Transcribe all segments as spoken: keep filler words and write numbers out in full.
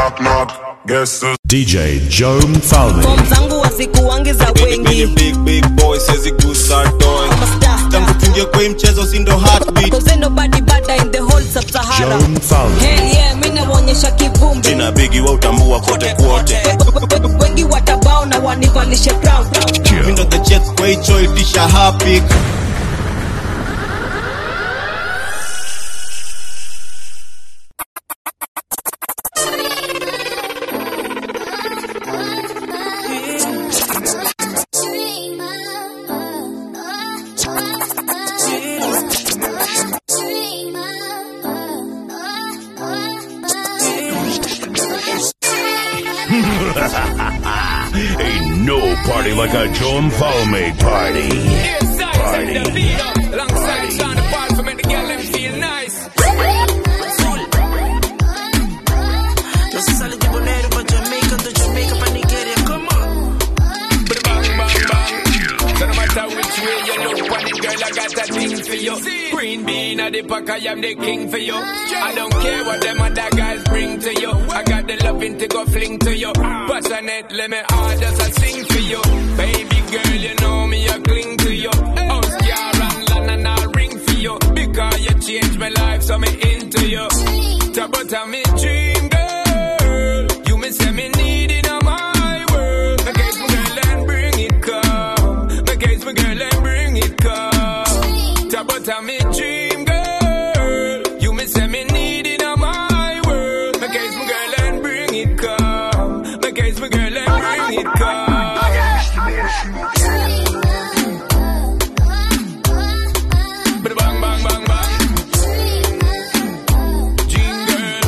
knock knock. Guess who's D J Joe Mfalme. Form zangu wasikuangiza wengi. Big big boy says it goes start doing. Tangu tungie kwa mchezo sindo heartbeat. Cause ain't nobody better in the whole sub-Sahara. Joe Mfalme. Hey yeah, mimi naonyesha kivumbi. Jina bigi wa utambua kote kote. Wengi watabao na wanivalishe crown. Mimi ndo the checks kwa hicho itisha happy. Ain't no party like a Joe Mfalme party. Party. Alongside Sean the Paul to make the girl them feel nice. Just a solid bonero from Jamaica to Jamaica from Nigeria. Come on. Bang, bang, bang. So no matter which way you look on it, girl, I got that thing for you. Green bean at the pack, I am the king for you. I don't care what them other guys bring to you. I got the loving to go fling to you. Passionate, let me all just a sing for you. Baby girl, you know me, I cling to you. House car and land and I'll ring for you. Because you changed my life, so me into you. Talk about me dream, girl. You me say me need it on my world. My case, my girl, and bring it come. My case, my girl, and bring it come. Talk about me dream, girl. You me say me need it on my world. My case, my girl, and bring it come. My case, my girl, and bring it come. Bang, bang, bang, bang. Dream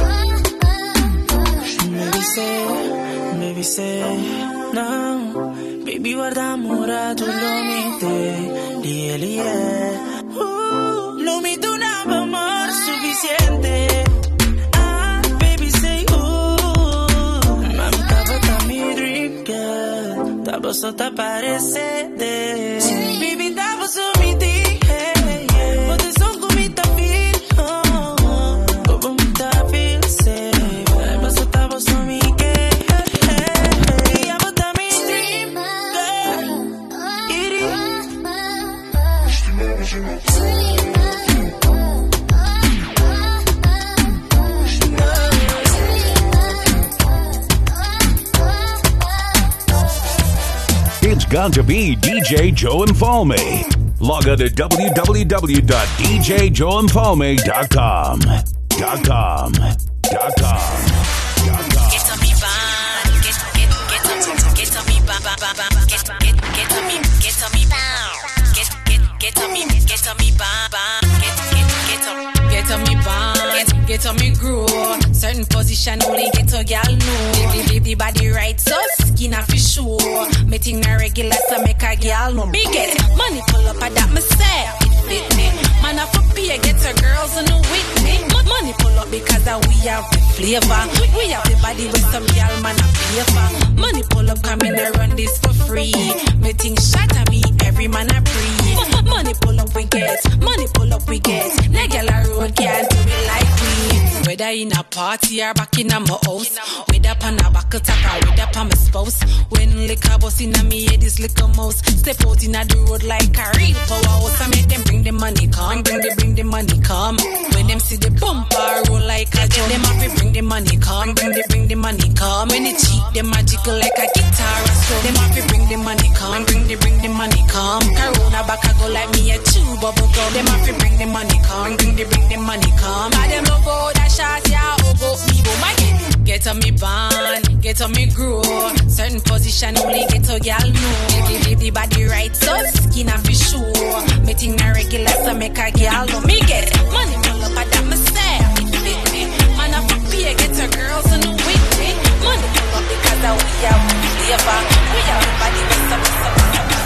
girl. Maybe say, maybe say, no. Baby, guarda amore, tu lo mette, lì, lì, uh, lo mi tu un amor suficiente. Ah, baby, say, uh, mami, tava ta mi dream girl, tava sotto aparece de. Baby, tava su mi di, hey, yeah. But it's so good, me ta feel, oh, oh, oh, me ta feel safe. Tava sotto, tava su mi che, hey, hey, tava ta mi dream girl, it is. It's got to be D J Joe Mfalme. Log on to w w w dot d j joe mfalme dot com. Dot com. Dot com. Get on me ban, get get get on get on me ban ban ban get get get on me get on me ban get get get on me get on me ban ban get get get on get on me ban get get on me grow certain position only get a gal know leave leave the body right so skin off for sure me think na regular so make a gal know me get money pull up at that me say it fit me man I for pay get a girls on the with me money pull up because uh, we have the flavor we have the body with some gal man a flavor money pull up come in and run this for free me think shot at me every man a breathe money pull up we get money pull up we get na gal a road can't do it like we whether in a party or back in a my house whether pan a buckle top or whether pan my spouse when liquor bust in a me head is liquor mouse step out in a the road like a real powerhouse I make them bring the money come bring the bring the money come when them see the bumper roll like a jump them have to bring the money come bring the bring the money come when it cheap them magical like a guitar so them have to bring the money come bring the bring the money come Corona back I go like me a chew bubble gum them have to bring the money come bring the bring the money come I them love all that shot yeah oh go me go my get get on me band get on me grow certain position only get a gal know leave, leave the body right so skin off for sure me think na regular so make a gal know me get money pull up at that me say it fit me man I for pay get a girls on the with me money pull up because uh, we have the flavor we have the body with some some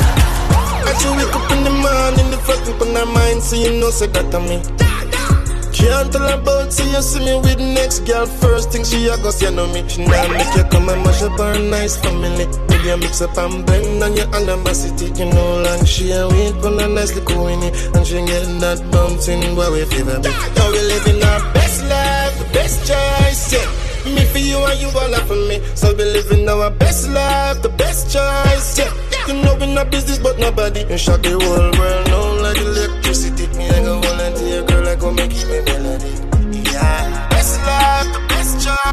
I just wake up in the morning the first thing on my mind so you know say that to me can't tell about see you see me with next girl first thing she a go say no me she now make you come and mash up her nice family with you mix up and blend on your animosity you know and she a weed on a nice little winnie and she get that bouncing where we fever me now we living our best life the best choice yeah Me for you and you all up for me. So we living our best life, the best choice. Yeah, you know we not business but nobody. And shock the whole world now like electricity. Me I go volunteer, girl, I go make it me melody. Yeah, best life, the best choice.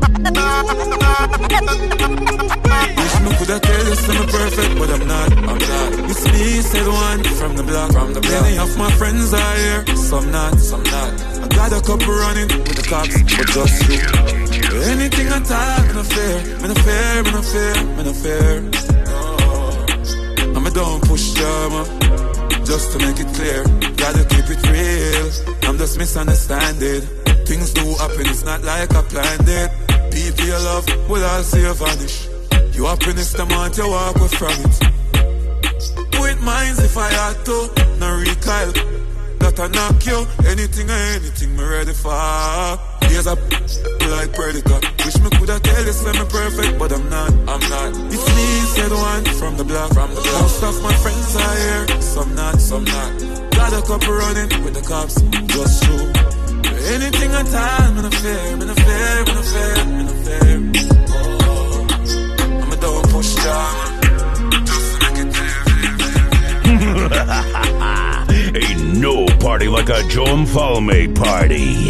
Wish me coulda tell you I'm perfect, but I'm not, I'm not. You see me, said one from the block, from the block. Many of my friends are here, some not, some not. I got a couple running with the cops, but just you. Anything I talk, me no fear, me no fear, me no fear, me no fear. No, I'm a don't push drama, just to make it clear. Gotta keep it real. I'm just misunderstanding. Things do happen, it's not like I planned it. People you love will all see you vanish. You happiness the month you walk away from it. Do it minds if I had to, no recoil. That I knock you, anything or anything me ready for. Here's a like predator. Wish me coulda tell you say me perfect, but I'm not, I'm not. It's me, said one from the block, from the block. Most of my friends are here, some not, some not. Got a couple running with the cops, just true. Anything I tell, me no fear, me no fear, me no fear, me no fear. Oh, I'm a don't push down, just to make it clear. Ain't no party like a Joe and Falme party.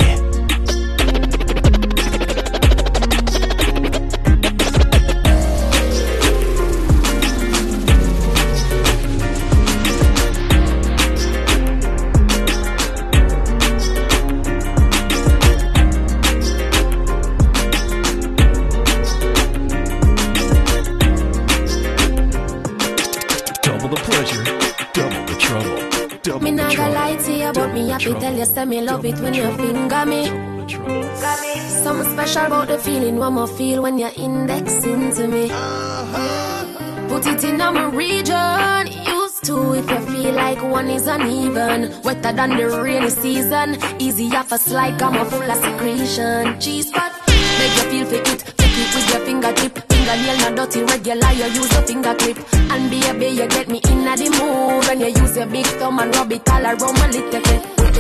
Tell you, say me love it when you finger me. Something special about the feeling one more feel when you're indexing to me. Put it in my region. Used to if you feel like one is uneven. Wetter than the rainy season. Easy off a slide, come up full of secretion. Cheese pot, make you feel fit it. Take it with your fingertip. Fingernail not dirty, regular, you use your finger clip. And baby, you get me in the mood when you use your big thumb and rub it all around my little bit.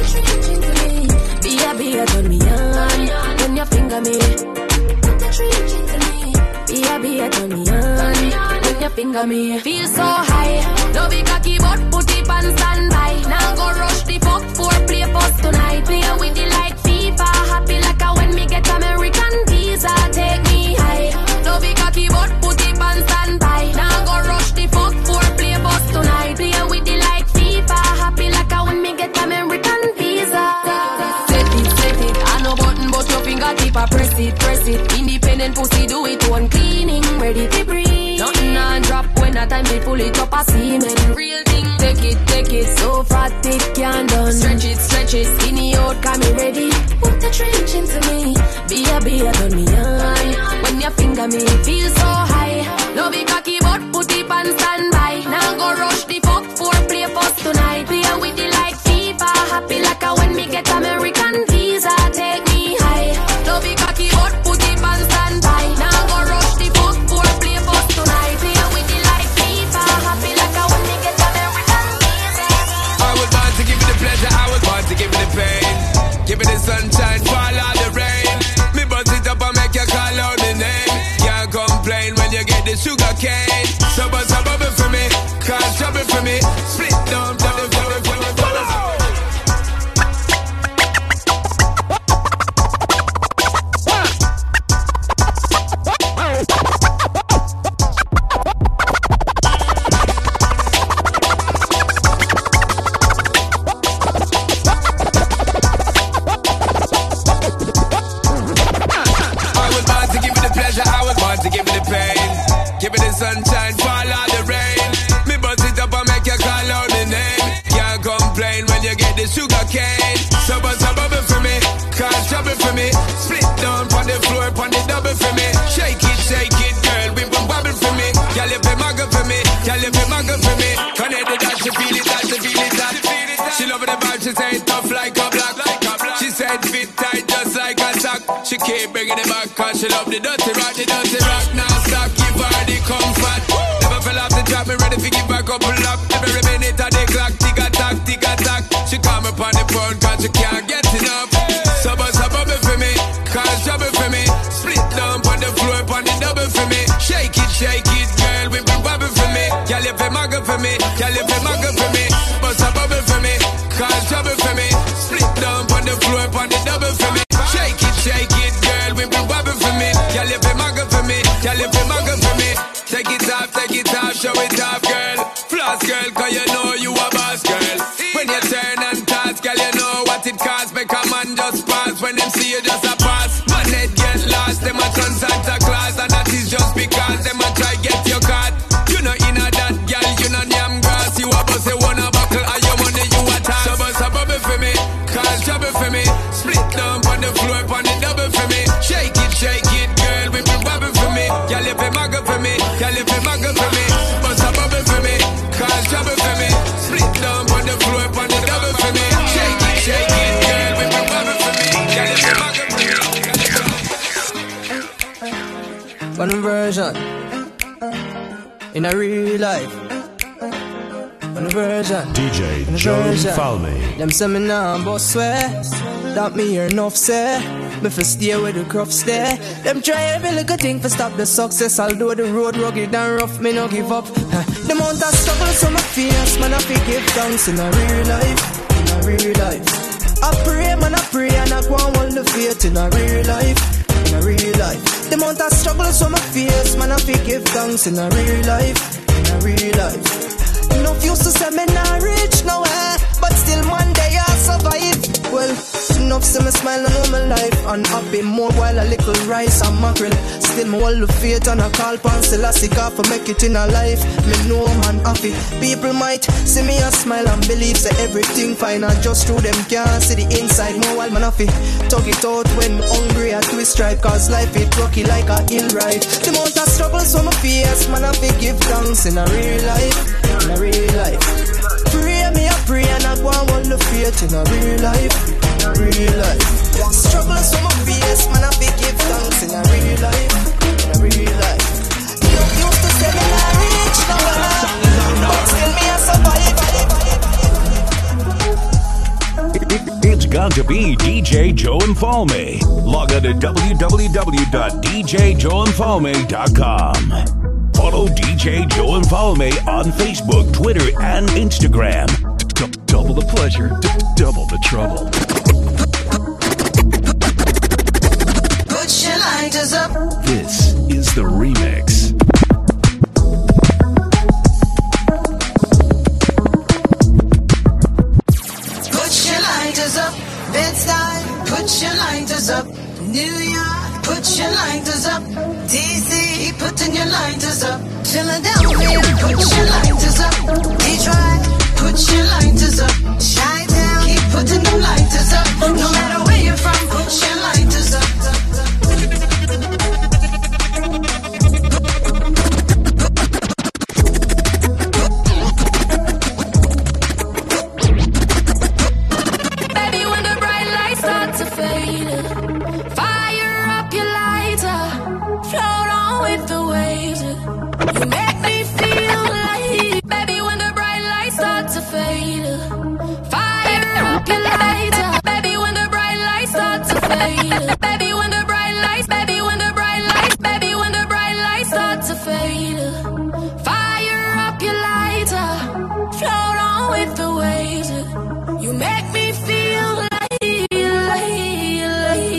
Be a be a turn me on when you finger me. Be a be a turn me on when you finger me. Feel so high, no be cocky but put it on standby. Now go rush the fuck for play post tonight. Play with the like FIFA, happy like a when me get American visa. Take me high, no be cocky but put it on standby. Now go rush the fuck for play post tonight. Play with the like FIFA, happy like a when me get American visa. Fingertip, I press it, press it. Independent pussy, do it one cleaning, ready to breathe. Nothing on drop when a time they pull it up a semen. Real thing, take it, take it. So fat it can't done. Stretch it, stretch it. Skinny out, come me ready. Put the trench into me. Be a be a turn me on. When you finger me, feel so high. No be cocky but put it on standby. Now go rush the fuck for play post tonight. Play with the like FIFA, happy like a when me get American visa. Take me high. No be cocky but put it on standby. Now go rush the fuck for play post tonight. Play with the like FIFA, happy like a when me get American visa. I was born to give you the pleasure, I was born to give you the pain. Give me the sunshine, fall out the rain. Me buzz it up and make you call out the name. Can't complain when you get the sugar cane. So buzz a bubble for me, cause trouble for me. Split down, double, double, double, double. Sunshine, fall out the rain. Me buzz it up and make you call out the name. Can't complain when you get the sugar cane. So buzz a bubble for me, cause trouble for me. Split down on the floor, on the double for me. Shake it, shake it, girl, we won't bubble for me. Girl, you pay muggle for me, girl, you pay muggle for me. Connect the dot, she feel it, that she feel it, that. She love the vibe, she say it tough like a block. She said fit tight just like a sock. She keep bringing it back cause she love the dirty rock, the dirty rock. Now stop, give her the comfort. Never fell off the track, me ready to give her a couple up. Every minute of the clock, tick a tack, tick a tack. She come upon the phone cause she can't get enough. So bust a bubble for me, cause trouble for me. Split down Girl, you feel muggle for me. Girl, you feel muggle for me. Take it off, take it off, show it off, girl. Floss, girl, cause you know you a boss, girl. When you turn and toss, girl, you know what it costs. Make a man just pass when them see you just a pass. Man, head get lost, them a turn Santa Claus. And that is just because them a try get your card. You know in a that, girl, you know damn grass. You a bust a wanna buckle, and your money you a toss. So bust a bubble for me, cause trouble for me. Split down on the floor, on the double for me. Shake it, shake it, girl, whip it bubble for me. Girl, if it muggle for me, girl, if it muggle for me. Bust a bubble for me, cause trouble for me. Split down on the floor, on the double for me. Shake it, shake it, girl, whip it bubble for me. Girl, if it muggle for me. One version in a real life. One version D J Joe Falme. Them say me nah boss swear that me hear enough say. Me fi stay where the crofts there. Them try every little thing to stop the success. Although the road rugged and rough, me no give up. The amount of struggle so my fears, man I fi give thanks in a real life. In a real life, I pray, man I pray and I go and hold the faith in a real life. In a real life, the amount of struggle so my fears, man I fi give thanks in a real life. In a real life. Enough used to say me not reach nowhere, but still one day I survive. Well, enough see me smile and know my life. And happy more while a little rice and mackerel. Still me hold the faith and I call pan Selassie God for make it in a life. Me know man happy. People might see me and smile and believe say everything fine. And just through them can't see the inside. More while man happy. Talk it out when hungry I twist stripe. Cause life it rocky like a hill ride. The amount of struggle so my face, man happy give thanks in a real life. In a real life. Pray me, I pray and I go and hold the faith in a real life. In a real life. Struggle so my face, man I be give thanks in a real life. In a real life. You used to say me not rich nowhere, but still me a survive. It's got to be D J Joe and Falme. Log on to w w w dot d j joe and falme dot com. Follow D J Joe and Falme on Facebook, Twitter, and Instagram. D- double the pleasure, d- double the trouble. Put your lighters up. This is the remix. Put your lighters up. Bed-Stuy, put your lighters up. New York, put your lighters up. D C, putting your lighters up. Philadelphia, put your lighters up. Detroit, put your lighters up. Chi-Town, keep putting them lighters up. No matter where you're from, put your lighters up. Baby, when the bright lights start to fade, fire up your lighter, float on with the waves. You make me feel like, baby, when the bright lights start to fade, fire up your lighter, baby, when the bright lights start to fade, baby, when the bright lights, baby, when the bright lights, baby, when the bright lights start to fade, fire up your lighter, float on with the waves. You make me feel like, like,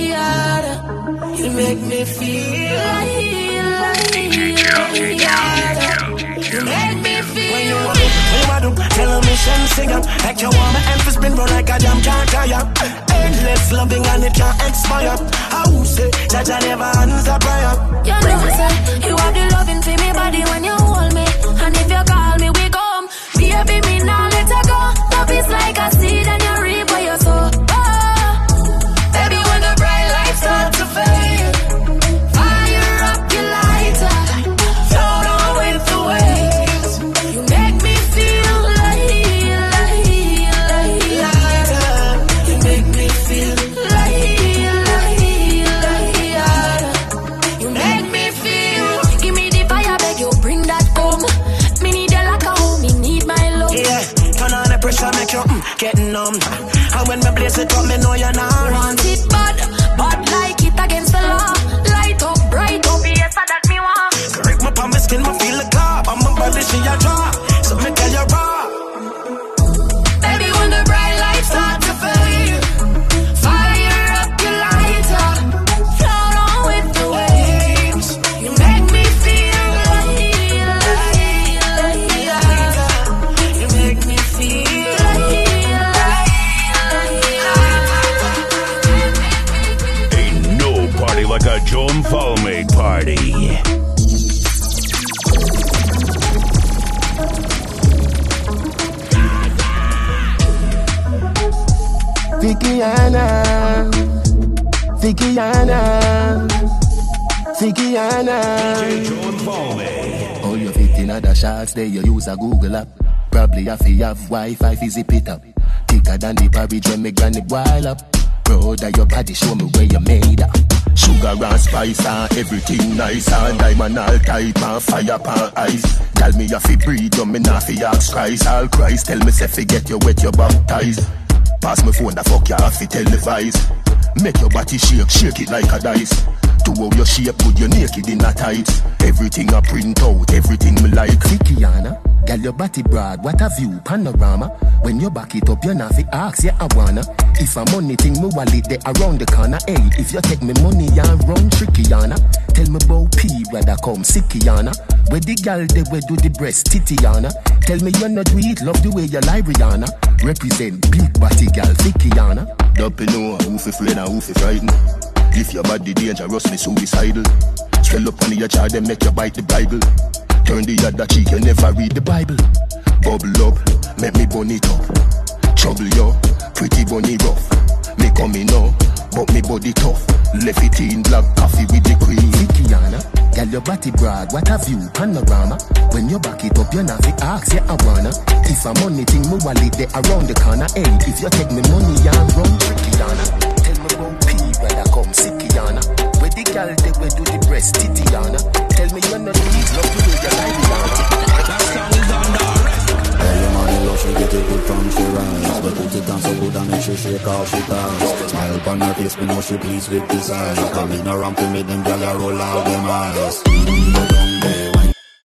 like, you make me feel like, like, like, you make me feel. When you want it, when you want to tell a mission, sing up. Like you want my hand for spin round like a jam can't tire. Endless loving and it can't expire. How say that I never answer prayer. You know, say, you have the loving for me body when you hold me. And if you call me, we come. Baby, me now let her go. Love is like a seed and you reap what you sow. Oh, baby, when the bright lights start to fade, fire up your lighter, float on with the waves. You make me feel like, like, like, you make me feel like, like, like, you make me feel. Give me the fire, beg you, bring that home. Me need you like a home, me need my love. Yeah, turn on the pressure, make you mm, get numb. And when me blaze it up, me know you're not run. Want it bad, bad like it against the law. Light up, bright up, yes, that me want. Correct my palm, my skin, my feel the clap. I'm a body, see your jaw. So me tell you raw. Baby, when the bright lights start to fade, fire up your lighter, float on with the waves. party. Vickiana, Vickiana, Vickiana. D J Joe and Falme. Oh, you fit in other shots there, you use a Google app. Probably have to have Wi-Fi fi zip it up. Thicker than the porridge when me granny boil up. Brother, your body show me where you made up. Sugar and spice and everything nice and diamond all type and fire pan ice. Tell me you fi breathe, you me not fi ask Christ. All Christ tell me say fi get you wet, you baptized. Pass me phone, the fuck you have fi televise. Make your body shake, shake it like a dice. To how your shape good, you naked in a tights. Everything I print out, everything me like. Vickiana, girl your body broad, what a view, panorama. When you back it up, you not fi ask, yeah I wanna. If a money thing, me wallet there around the corner. Hey, if you take me money and run trickyana. Tell me about P, rather come sickyana. Where the girl they we do the breast titiana. Tell me you not do it, love the way you lie Rihanna. Represent big body girl Vickiana. Don't know who fi afraid and who fi frightened. If your body dangerous, me suicidal. Swell up on your child, then make you bite the Bible. Turn the other cheek, you never read the Bible. Bubble up, make me bun it up. Trouble you, pretty bunny rough. Me coming now, but me body tough. Left it in black coffee with the cream. Vickiana, girl your body broad, what a view, panorama. When you back it up, you not fi ask, yeah I wanna. If a money thing, me wallet there around the corner. Hey, if you take me money and run trickyana. Tell me about P, where I come sickyana. Where the girl they we do the breast titiana. Tell me you not do it, love the way you like Rihanna. That song is on the early morning love, she get it good from she rise. But put it on so good and make she shake all she ties. Smile upon her face, me know she pleased with this eyes. Come in around to me, them gyal a roll out them eyes. Mm, go down there, wine.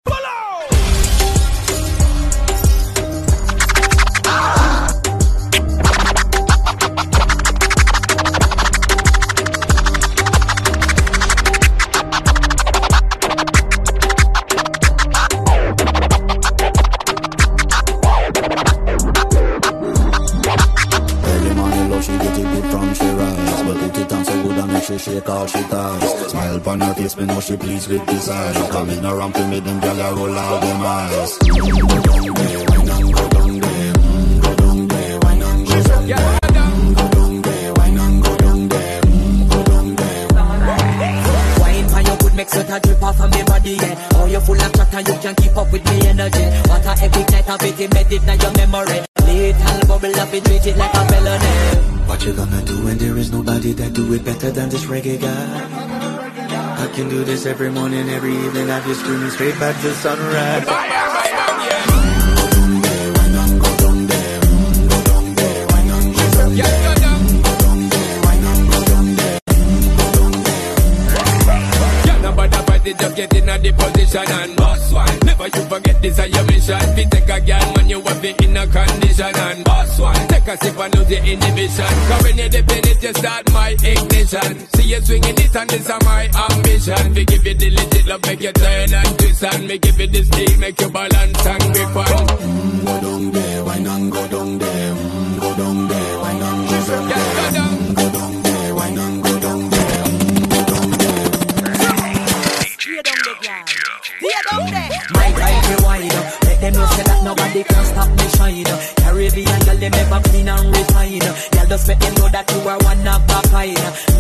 Shake all she ties. Smile upon her face, me know she pleased with this eyes. Coming around to me, them gyal a roll out them eyes. Mm, go down there, wine and go down there. Mm, go down there, wine and go down there. Mm, go down there, wine and go down there. Mm, go down there. Wine for your good, make sweat a drip off of me body, yeah. Oh, you full of chat and you can keep up with me energy. What a epic night of it, embedded in your memory. Little bubble up, it treat it like a felony. What you gonna do when there is nobody that do it better than this reggae guy? I can do this every morning, every evening. I just screaming straight back to sunrise. Go down there, why not go down there? Go down there, why not go down there? Go down there, why not go down there? Go down there. Yeah, nobody fight it, just get in a the position and boss one. Never you forget this is your mission. If you take a girl, man, you have it in a condition and boss one. Take a sip and lose the inhibition. Cause when you depend it, you start my ignition. See you swinging it and this is my ambition. We give you the legit love, make you turn and twist. And me give you the steel, make you balance and grip on. Mm, go down there, why not go down there? Mm, go down there, why not go down there? Mm, go down there, why not go down there? Mm, go down there. Tear down there. My drive rewind up. Let them know say that nobody can stop me shine. Caribbean girl, they never clean and refine. Girl, just make them know that you are one of a kind.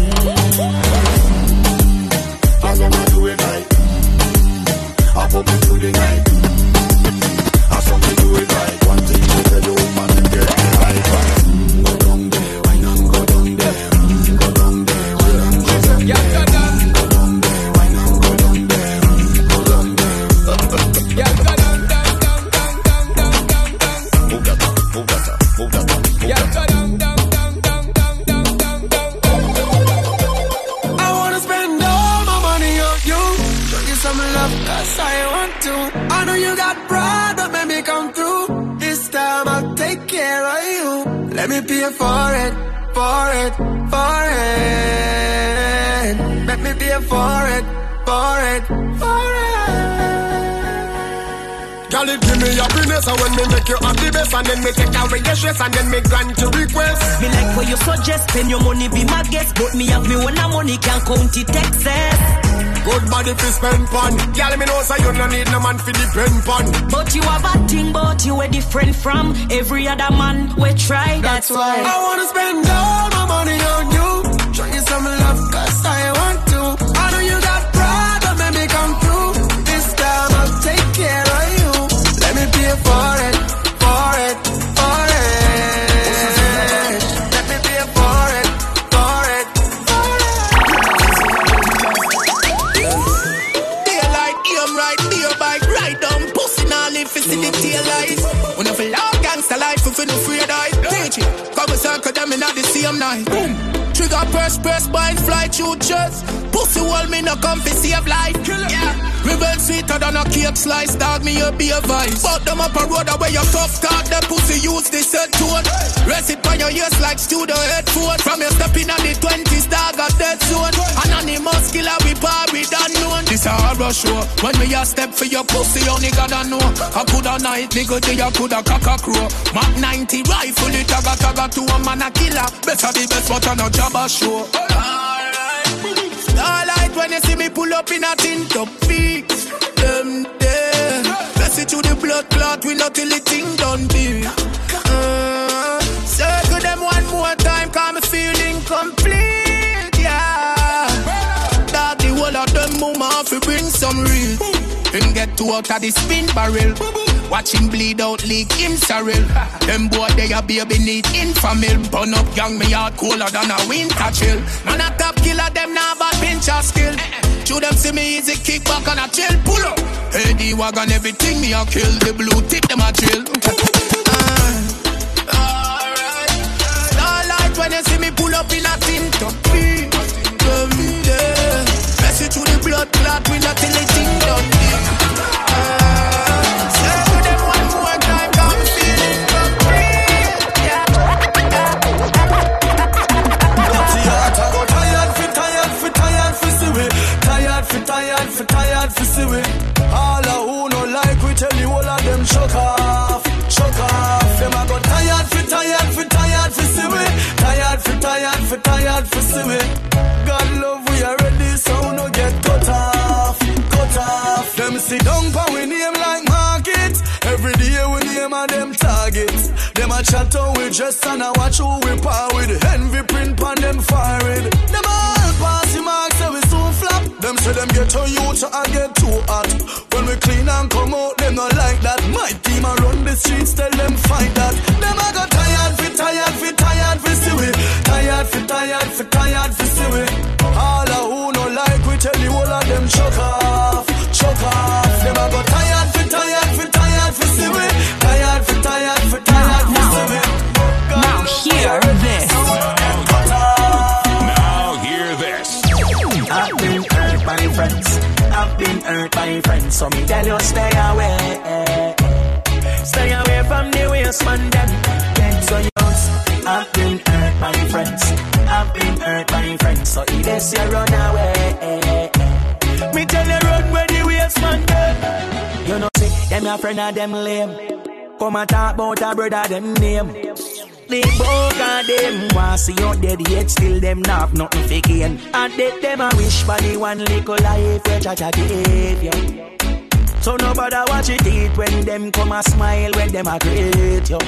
All I'ma do it right. I pop it through the night. I saw me do it right. One thing to tell you, man, and get me right. Mm, go down there, why not go down there? Mm, go down there, why not go down there? Mm, go down there, why not go down there? Mm, go down there. Yeah, go down, down, down, down, down, down, down, down. Move that up, move that up, move that up, move yeah, that up. go down, down, down, down, down, down, down, down. I wanna spend all my money on you. Show you some love, cause I want to. I know you got pride, but let me come through. This time I'll take care of you. Let me pay for it, for it, for it. Let me pay for it, for it, for it. Girl, it give me happiness, and when me make you happy best, and then me take away your stress, and then me grant your request. Me like what you suggest, spend your money, be my guest, but me have me when the money can't count it excess. Good body fi spend pon. Girl, me know so you no need no man fi depend pon. But you have a thing, but you are different from every other man we try. That's, that's why I wanna spend all my money on you. Show you some love, cause I want to. I know you got pride, but let me come through. This time I'll take care of you. Let me pay for it, for it, for it. Let me pay for it, for it, for it. Daylight, aim right, be your bike, ride down, pussy now live for see the tail light. When I feel all gangster life, if you no afraid I teach it. Come and circle them in the same night. Boom. Trigger press, press, bind, fly, shoot shots. Pussy wall me no come fi save life. Yeah. Rebel sweeter than a cake slice. Dog me up be a vice. But them up a road where you tough start. The pussy use this head tone. Rest it on your ears like studio headphone. From your step in the twenties, dog a dead zone. Anonymous killer we par we done known. This a horror show. When me a step for your pussy only gotta know. I coulda night nigga day I coulda cock a crow. Mac ninety rifle it taga taga to a man a killer. Better the best but I no job a show. Starlight when you see me pull up in a tint up feet. Them there. Press it to the blood clot we not till the thing done be. Uh, circle them one more time cause me feeling complete. Yeah. That the whole of them move off to bring some real. Him get two out of the spin barrel. Watch him bleed out, leak him sorrel. Them boy they a baby need infamil. Burn up young me heart cooler than a winter chill. Man a top killer, them now bad pinch of skill. Show them see me easy kick back and a chill. Pull up. Hey the wagon everything me a kill. The blue tip them a chill. uh, Alright. Starlight when you see me pull up in a tint up beat. Come there. Press it through the blood clot we not till the thing done. Uh, Tired for tired for see we. All a who no like we tell you all of them shook off, shook off. Them a go tired for tired for tired for see we. Tired for tired for tired for see we. God love we already so no get cut off, cut off. Them sit down pa we name like market. Every day we name a them targets. Them a chat how we dress and a watch who we par with. Envy print pan them forehead. Them all pass the marks so we soon flop. Them say them get to youth and get too hot. When we clean and come out, them not like that. My team a run the streets, tell them fight that. Them a go tired for tired for tired for see we. Tired for tired for tired for see we. All a who no like we tell you all of them choke off, choke off. Them a go tired for tired for tired for see we. Tired for tired for tired for see we. Now hear this. Now hear this. I've been hurt by friends. I've been hurt by friends. So me tell you stay away. Stay away from the waste man them. Get so yours. I've been hurt by friends. I've been hurt by friends. So if they say run away. Me tell you run where the waste man them. You know see them your friend and them lame. Come and talk about a brother them name. They both of them want see you dead yet still them not have nothing fake in. And they them a wish for the one little life where cha cha behavior. So nobody watch it eat when them come a smile when them a greet you.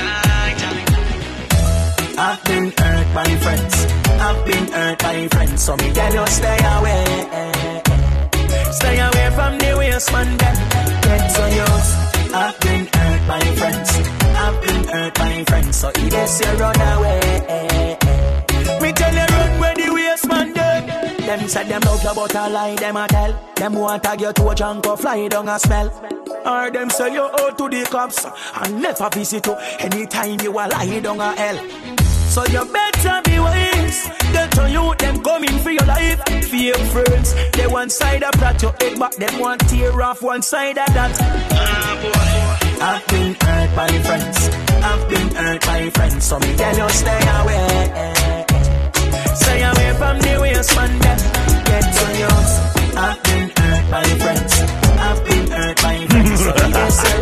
I've been hurt by friends. I've been hurt by friends. So me tell you stay away. Stay away from the waste man them. Get so yours. I've been hurt by friends. I've been hurt by friends. So if they say run away, me tell you run where the waste man them. Them said them love you but a lie them a tell. Them want tag you to a junk or fly down a smell. Or them say you out to the cops and never visit you anytime you a lie down a hell. So you better be wise. Get to you, them coming for your life. Fear friends, they one side of that your head, but them want tear off one side of that. I've been hurt by friends. I've been hurt by friends. So me tell you stay away. Stay away from the waste man them. Get to yours. I've been hurt by friends. I've been hurt by friends. So me tell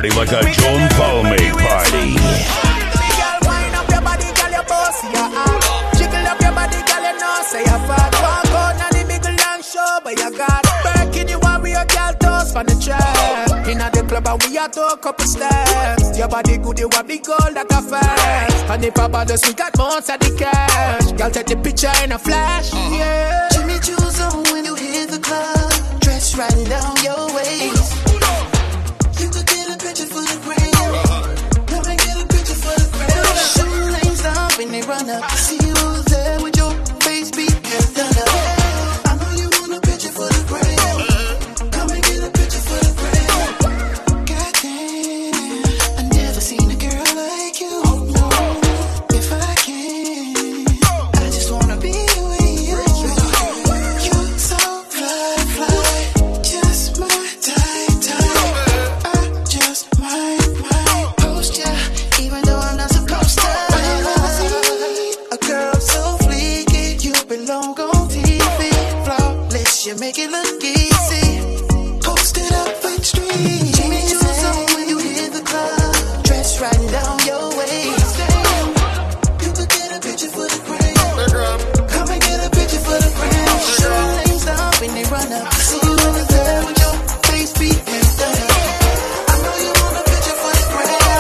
party like a Joe and Falme party. Girl, wind up your body, girl, your bossy, your arm. Jiggle up your body, girl, you know, say you're fat. Walk out on the big long show, but you got Birkin, you want me a girl toast for the track. In the club, and we are two couple steps. Your body good, you want the gold that I fast. And if I bother, we got most of the cash. Girl, take the picture in a flash, yeah. Jimmy Choo's on when you hit the club. Dress right down your waist. You could get a picture for the gram. Come and get a picture for the gram. Shoe lanes down when they run up. See you there with your face beat and done up. I know you want a picture for the gram. Come and get a picture for the gram. Goddamn, I never seen a girl like you. No, if I can, I just wanna be with you. You so fly, fly, just my type, type. I just might, might post ya, even though I'm not supposed to. A girl so fleeky, you belong on T V. Flawless, you make it look easy. Post it up with street. Jimmy Choo's on when you hit the club. Dress right down your waist. You could get a picture for the gram. Come and get a picture for the gram. Show lanes down when they run up. See you over there with your face beat and done up. I know you want a picture for the gram.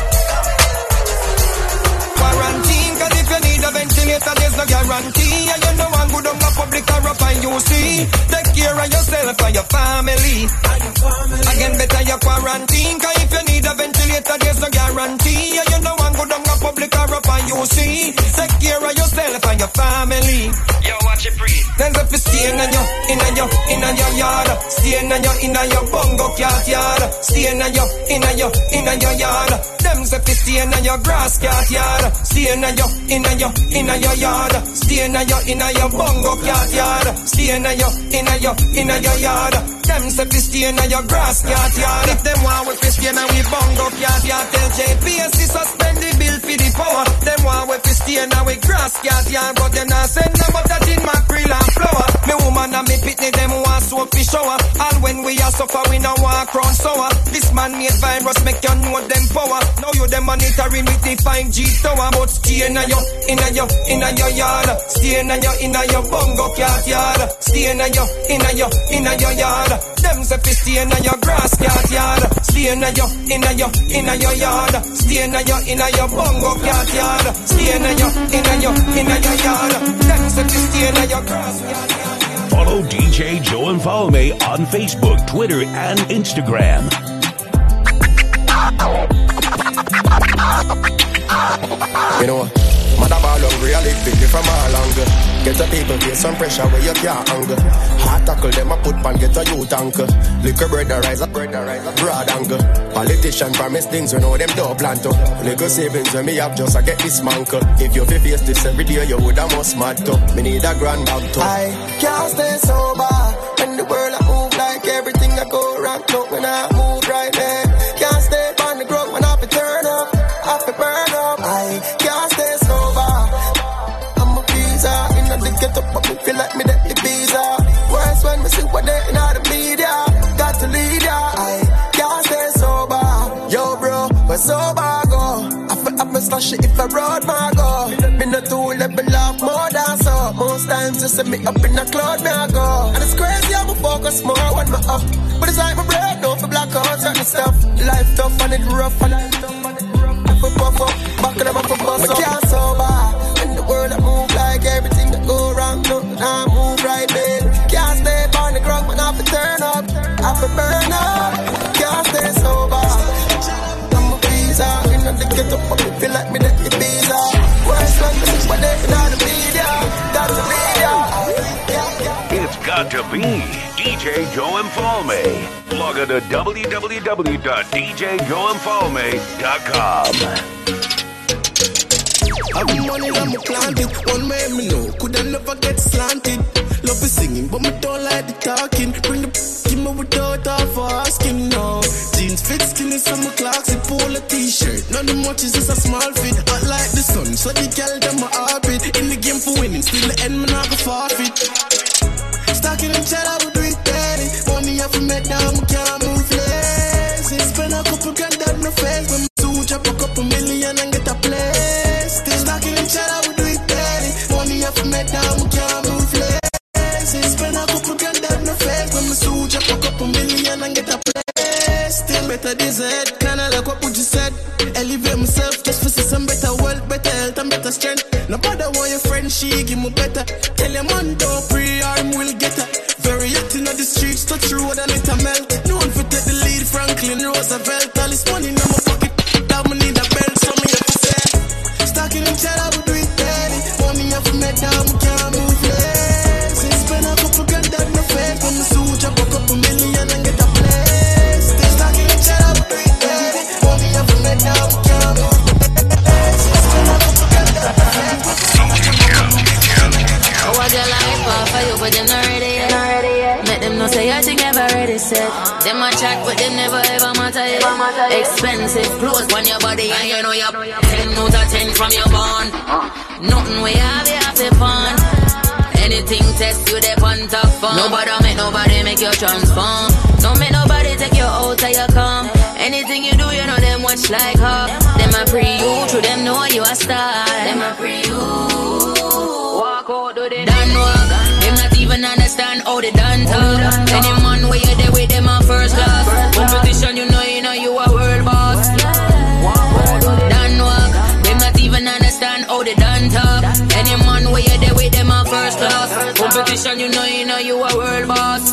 Quarantine, cause if you need a ventilator, there's no guarantee. And you know I'm good on the public or up and you see. Take care of yourself and your family. Again, better your quarantine, cause if you need a ventilator, there's no guarantee. And you know I'm good on the public or up and you see. Take care of yourself and your family. Yo, watch it breathe. Then if you stay in your, in your, in your yard. Stay in your, in your bongo cat yard. Stay in your, in your, in your yard. Them if you stay in your grass cat yard. Stay in your, in your, in your yard. Stay in your, in your bongo cat yard. Stay in your, in your, in your yard. Them say fi stay in your grass cat yard. If them want we fi stay in we bongo cat yard, tell J P S to suspend the bill for the power. Them want we fi stay in we grass cat yard, but them not send no but that in mackerel and flour. Me woman and me pitney them want soap fi shower. All when we are suffer we no want crown sour. This man made virus make you know them power. Now you them monitoring with the five G tower, but stay in your, in your, in your yard. Stay in your, in your bongo cat yard. Stay in your, in your, in your yard. Them say fi stay in your grass cat yard. Stay in your, in your, in your yard. Stay in your, in your bongo cat yard. Stay in your, in your, in your yard. Them say fi stay in your grass cat yard. Follow D J Joe and Falme on Facebook, Twitter, and Instagram. You know, mother ball hungry, I live big from all longer. Get the people feel some pressure where you can't hunger. Hard tackle them, I put pan, get a youth anchor. Liquor bread, the rise up, bread, the rise up, broad angle. Politician promise things, you know them don't plan to. Legal savings when me have just, I get this manker. If you feel face this every day, you would have most mad to. Me need a grand bag to. I can't stay sober. When the world I move like everything I go wrong. No, when I move right, man. Can't stay on the ground when I have to turn up. I have to burn up. I can't stay sober. I'm a visa in the get up, but me feel like me that the visa. Worse when me see what they in all the media. Got to lead ya. I can't stay sober. Yo, bro, where sober go? I feel up and slash it if I road my go. Me no two level up more than so. Most times you see me up in the cloud, me I go. And it's crazy I'm a focus more when me up. But it's like my bread, no for black out certain stuff. Life tough and it rough and life tough and it rough. If we puff up, back it up and bust up. Me can't sober. In the world I move like everything that go wrong. Nothing I move right, babe. Can't stay on the ground, but I have to turn up. I have to burn up. Can't stay sober. I'm a visa. In the get up, but me feel like me that the visa. Worse when me see what they in all the media. Got to media. It's got to be D J Joe and Falme. Log on to w w w dot d j joe and falme dot com. I've been money on my planted. One way me know, could I never get slanted. Love is singing, but me don't like the talking. Bring the give me without half asking, no. Jeans fit skinny, summer clocks, a polo t-shirt. None of much is just a small fit. Hot like the sun, so the girl them my orbit. In the game for winning, still the end, me not go forfeit. Stacking them cheddar, we do it daddy. Money off a make down, we can't move lazy. Spend a couple grand better this head. Kinda like what Poochie said. Elevate myself just for see some better wealth, better health and better strength. Nobody want your friend, she give me better. Tell your man don't pray, arm will get her. Very hot in the streets, touch road and it a melt. No one for take the lead, Franklin Roosevelt. All this money in my pocket, that me need a belt, so me have to say. Stacking in chat, I would do it daily. Want me have to make down, we can't move less. Since spend a couple grand, that no fake. When the suit, I buck up a million and get a place. Stay stacking in chat, I would do it daily. Want me have to make down, we can't move less. Since spend a couple grand, that no fake. I want your life off for you, but them not ready yet. Not ready yet. Make them know say I think never ready set. Them a chat, but them never ever matter yet. Expensive clothes on your body, and you know you're ten out of ten from your bond. Nothing we have, you have to fun. Anything test you, they on top fun. Nobody make nobody make you transform. Don't make nobody take you out till you come. Anything you do, you know them watch like hawk. Them a pre you, to them know you a star. Them a pre you. Walk out to the done walk. Them not even understand how they done talk. Any man where you there with them on first class. Competition, you know, you know you a world boss. Done walk. Them not even understand how they done talk. Any man where you there with them on first class. Competition, you know, you know you a world boss.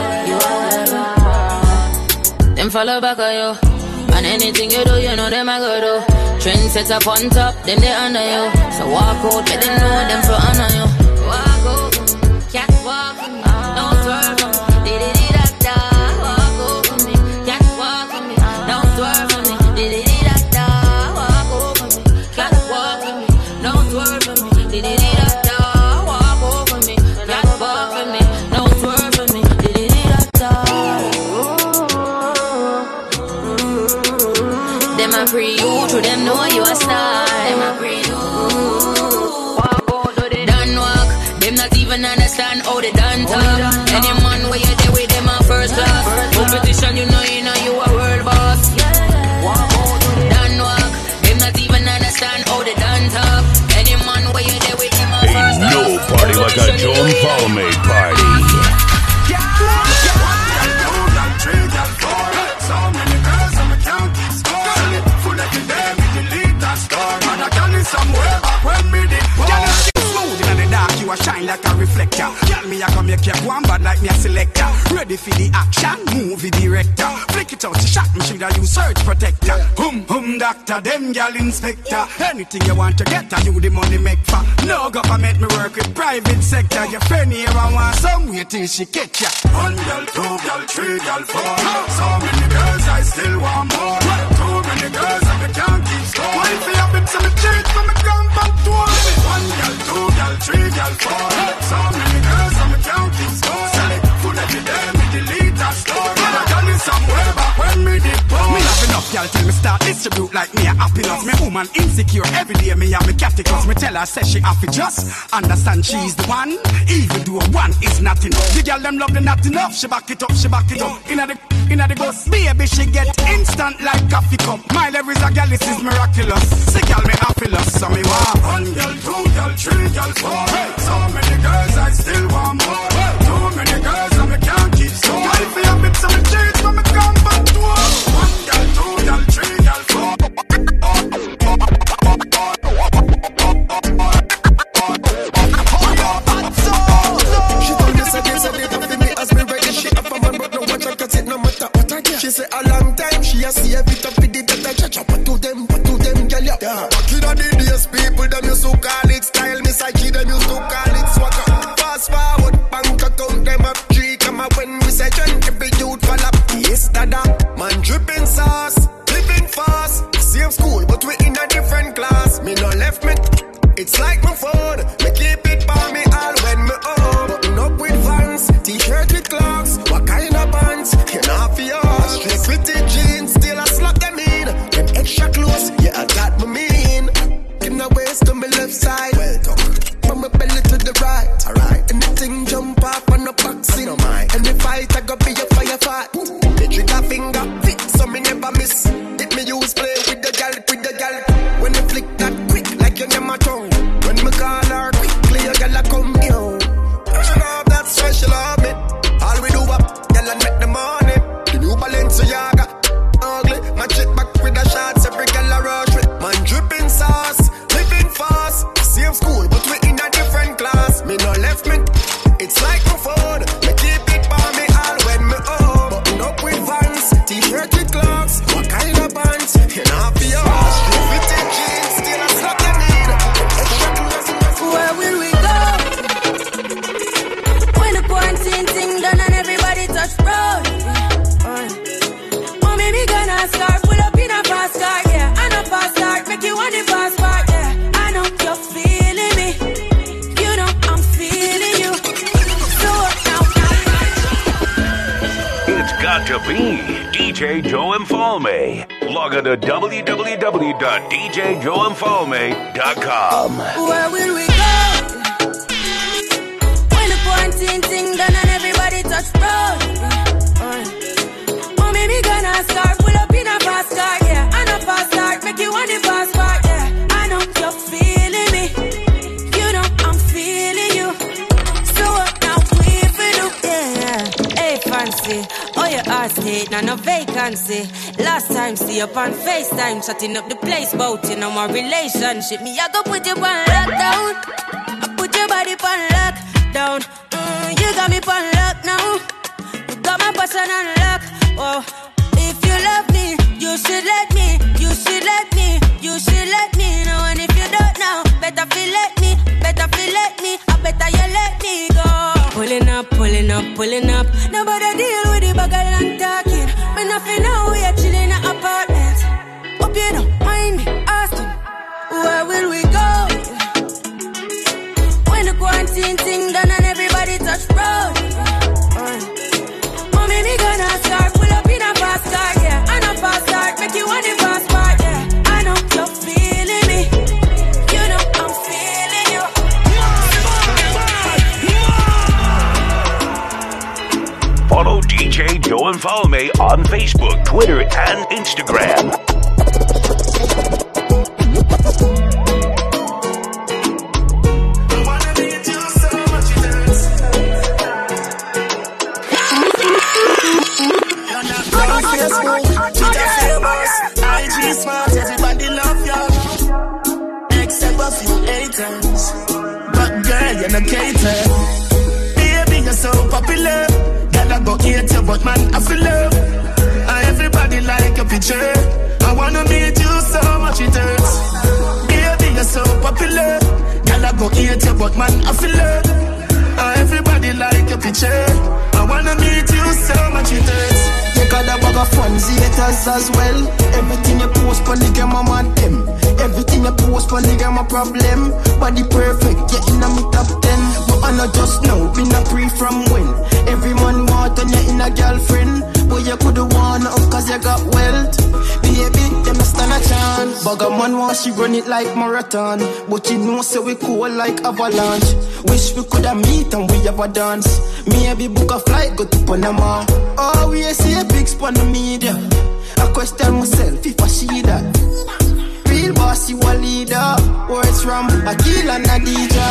Them follow back on you. And anything you do, you know them I go do. Trend set up on top, then they under you. So walk out, let them know them for honor you. Walk out, can't walk with me, don't swerve for me. Di-di-di-da-da, walk out with me, can't walk with me, don't swerve for me. Di-di-di-da-da, walk out with me, can't walk with me, don't swerve for me. Di-di-di-da-da, walk out with me, can't walk with me, don't swerve for me. Di-di-di-da-da. Them a pre you, to them know you a star. Them a pre you. Walk out to the done walk. Them not even understand how they done talk. Any man where you there with them on first class. Competition, you know you know you a world boss. Walk out to the done walk. Them not even understand how they done talk. Any man where you there with them on first class. Ain't no party like a Joe and Paul made party. So many girls on the county score. Full of the day, we delete that store. Man, I can in somewhere back when me did pour. Smooth in the dark, you a shine like a reflector. Tell me I come here, keep one bad like me a selector. Ready for the action, movie director. Flick it out, she shot me, shoulda use surge protector. Hum hum doctor, them gal inspector. Anything you want to get, you the money make for. No government, me work with private sector. Your friend here I want some way till she catch ya. One gal, two gal, three gal, four. So many girls, I still want more. Too many girls, and I can't keep score. Why if you have it, so me change, so me come back to her. One gal, two gal, three gal, four. So many girls, and I can't keep score. Full of the day, me delete that store. Man, I done it somewhere back when me did pour. Me have enough, y'all till me start distribute like me a happiness. Me woman insecure, every day me have me caticus. Me tell her, say she happy just understand she's the one. Even though one is not enough. The girl them love the not enough. She back it up, she back it up. Inna the Inna the ghost, baby, she get instant like coffee cup. My level is a gal, this is miraculous. See gal, me happiless, so me want one gal, two gal, three gal, four. So many girls, I still want more. Too many girls, and me can't keep score. Gal, if you have it, so me change, so me come back to her. One gal, two gal, three gal, four. She told me, said, said, it up for me as me ready. She up for man, but no watch her, cause it no matter what I get. She say a long time, she a see every top with the better church up. What to them, what to them, girl, yeah. Back in the days, people, them used to call it style. Me psyche, them used to call it swagger. Fast forward, bank account, them up three. Come up when we say trend, every youth fall up. Yes, dada, man dripping sauce, living fast. Same school, but we in a different class. Me no left me, it's like my phone. Me keep it by me all when me home. Button up with Vans, t-shirt with clocks. What kind of bands? You know for yours. Straight fitted jeans, still I slap them in. Them extra close, yeah, that me mean. In the waist to my left side. Welcome. From my belly to the right. Alright. Anything jump off on the boxing. No mind. Any fight, I go be a firefight. They trigger finger, fit, so me never miss. Did me use play with the gal, with the gal. When you flick that quick, like you never tongue. When me call her quickly, a gal a come here. She love that so she love me. All we do up, gal and make the money. The new Balenciaga, ugly. got to be D J Joe Infalme. Log on to w w w dot d j joe infalme dot com. Where will we go? When the quarantine thing done and everybody touch road. Oh, maybe gonna start, pull up in a fast car, yeah. I know fast start, make you want the fast part, yeah. I know you're feeling me. You know I'm feeling you. So what now we for do, yeah. Hey, fancy. Oh, your heart state, now no vacancy. Last time, see you on FaceTime, chatting up the place, bout you know my relationship. Me, I go put you on lockdown. I put your body on lockdown. Mm, you got me on lock now. You got my passion on lock. Oh, if you love me, you should let me. You should let me. You should let me know. And if you don't know, better feel let me. Better feel let me. I better you let me go. Pulling up, pulling up, pulling up. Nobody deal with the bugger and talking. Me nothing now, we are chilling in an apartment. Hope you don't mind me asking, where will we go? When the quarantine thing done and everybody touch road. Oh, maybe gonna start, pull up in a fast car, yeah. I know fast start, make you want the fast part, yeah. I know you're feeling me. You know I'm feeling you. Follow D J Joe Infalme on Facebook, Twitter, and Instagram. Facebook, Twitter famous, I G smart, everybody love you. Except a few haters. But girl, you're not cater. Baby, you're so popular. Girl, I go hate you, but man, I feel love. And everybody like your picture. I wanna meet you so much it hurts. Baby, you're so popular. Girl, I go hate you, but man, I feel love. And everybody like your picture. I wanna meet you so much it hurts. Take a bag of fans, haters as well. Everything you post, polygam, I'm on them. Everything you post, polygam, a problem. Body perfect, getting on me top ten. But I know just know, been a pre from when. Every man want on you in a girlfriend. But you could've won up cause you got wealth. Baby, them a stand a chance. Bag of man want she run it like marathon. But you know say we cool like avalanche. Wish we coulda meet and we have a dance. Maybe book a flight, go to Panama. Oh, we see a big spot on the media. I question myself if I see that. Real boss, you a leader. Words from Akil and Adija.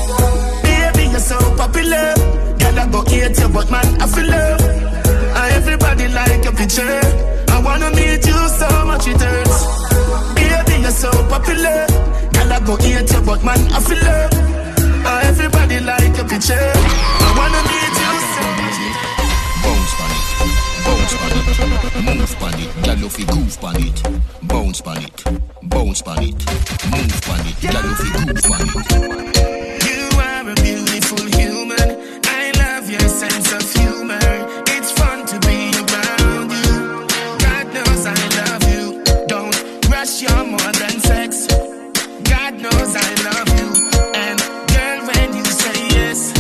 Baby, you're so popular. Girl, I go hate you, but man, I feel love. And everybody like your picture. I wanna meet you so much it hurts. Baby, you're so popular. Girl, I go hate you, but man, I feel love. And everybody like your picture. I wanna meet you so much it hurts. Bounce on it, bounce on it, move on it, gyal fi groove on it. Bounce on it, bounce on it, move on it, gyal fi groove on it. You are a beautiful human. I love your sense of humor. It's fun to be around you. God knows I love you. Don't rush, you're more than sex. God knows I love you. And girl, when you say yes,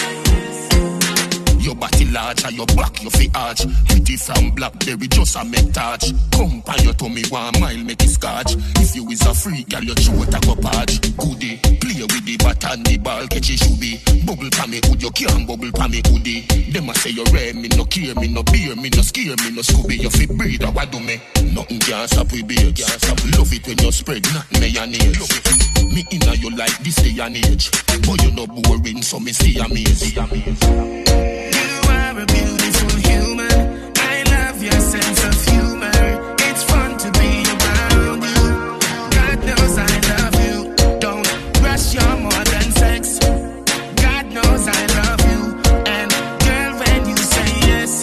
your body large and your back you fi arch. Pretty from Blackberry just a make touch. Come by your tummy one mile make it scotch. If you is a freak girl your throat a go patch. Goodie, play with the bat and the ball catch it should be. Bubble pa me hood you can't bubble pa me hoodie. Them a say you rare me no care me no beer me no scare me no Scooby. You fi breed a what do me? Nothing can stop we beer. Love it when you spread nothing mayonnaise. Me inna you like this day and age. But you no boring so me see amaze. you are a beautiful human. I love your sense of humor. It's fun to be around you. God knows I love you. Don't rush, you're more than sex. God knows I love you. And girl, when you say yes,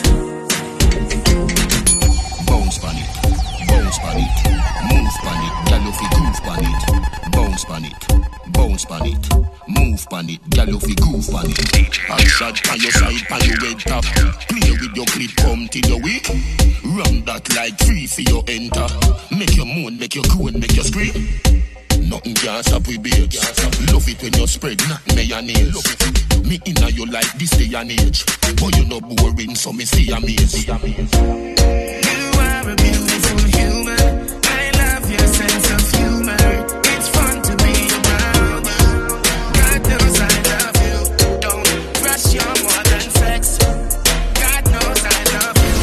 bounce on it, bounce on it, move on it, gyal fi groove on it. Bounce on it, bounce on it, move on it, gyal fi groove on it. I shot on your side, on your head top. Play with your clip, come till your weak. Run that like free for your enter. Make your moan, make your groan, make your scream. Nothing can stop we babes. Love it when you spread not mayonnaise. Me inna you like this day and age. But you no boring, so me see amaze. You are a beautiful human. I love your sense of humor. It's fun to be around you. God knows I love you. Don't rush your more than sex. God knows I love you.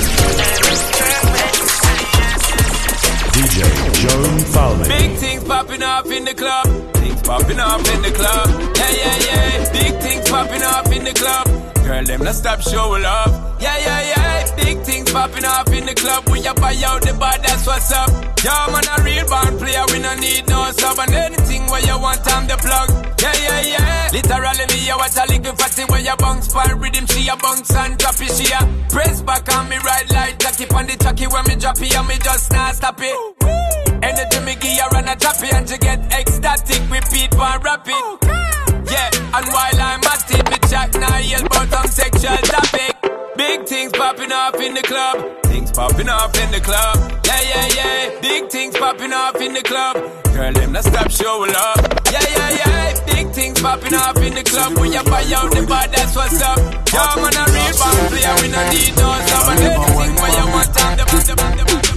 D J Joe Falme. Big things popping up in the club. Things popping up in the club. Yeah, yeah, yeah. Big things popping up in the club. Girl, them not stop showing love. Yeah, yeah, yeah. Big things popping up in the club. When you buy out the bar, that's what's up. Yo, man, a real band player. We no need no sub. And anything where you want, I'm the plug. Yeah, yeah, yeah. Literally, me, you watch a little fatty where you bounce for rhythm. She a bounce and drop it. She a press back on me right like Jackie on the jockey. When me drop it, and me just not stop it. Energy me give her and a drop it. And you get ecstatic. Repeat one rapid. Yeah, and while I'm at it, me chat now yell about some sexual topic. Big things popping up in the club. Things popping up in the club. Yeah, yeah, yeah. Big things popping up in the club. Girl, them not stop showing love. Yeah, yeah, yeah. Big things popping up in the club. When you buy out the bar, that's what's up. Yo, man, a real band player. We no need no sub. And anything where you want, I'm the man, the man, the man.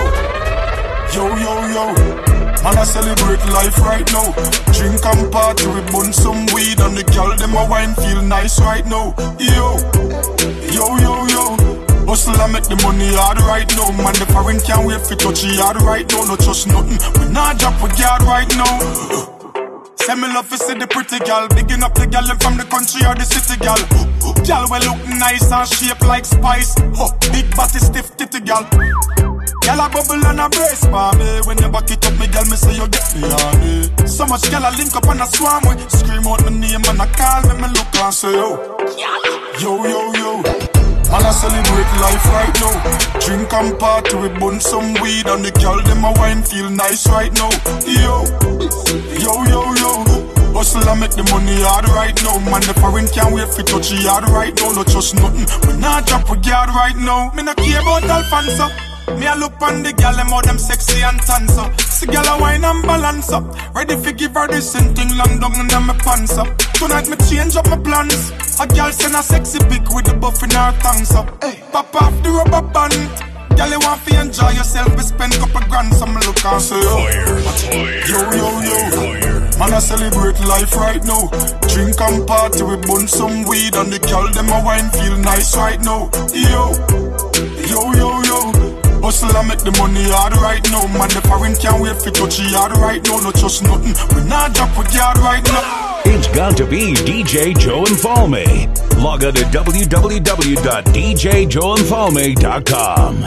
Yo, yo, yo. Man, I celebrate life right now. Drink and party, we bun some weed. And the girl, them a wine, feel nice right now. Yo, yo, yo, yo. Hustle and make the money hard right now. Man, the foreign can't wait for touch the yard right now. No trust nothing, we not drop a guard right now. Say me love to see the pretty gal. Bigging up the gal from the country or the city gal. Gal well look nice and shape like spice. Oh, big body stiff titty gal. Girl a bubble and a brace for me. When you back it up, me girl, me say you get me on me. So much girl a link up and a swarm with. Scream out my name and a call me, me look and say yo. Yo, yo, yo. Man a celebrate life right now. Drink and party, we bun some weed. And the girl, them a wine, feel nice right now. Yo, yo, yo, yo. Hustle and make the money hard right now. Man, the foreign can't wait for touch the yard right now. No trust nothing, we not drop a yard right now. Me no care about Alfonso. Me a look on the gal, them how them sexy and tan so. See gal a wine and balance up. Ready for give her this and thing long down and my pants up. Tonight me change up my plans. A gal send a sexy pic with the buff in her tongues up. Hey, pop off the rubber band. Gal you want to enjoy yourself, we spend couple grand. Some look and say yo, yo, yo, yo. Man a celebrate life right now. Drink and party, we bun some weed. And the gal them a wine feel nice right now. Yo, yo, yo, yo. Hustle and make the money hard right now. Man, the foreign can't wait for touch the yard right now. No trust nothing, we not drop a yard right now. It's got to be D J Joe Infalme. Log on to w w w dot d j joe infalme dot com.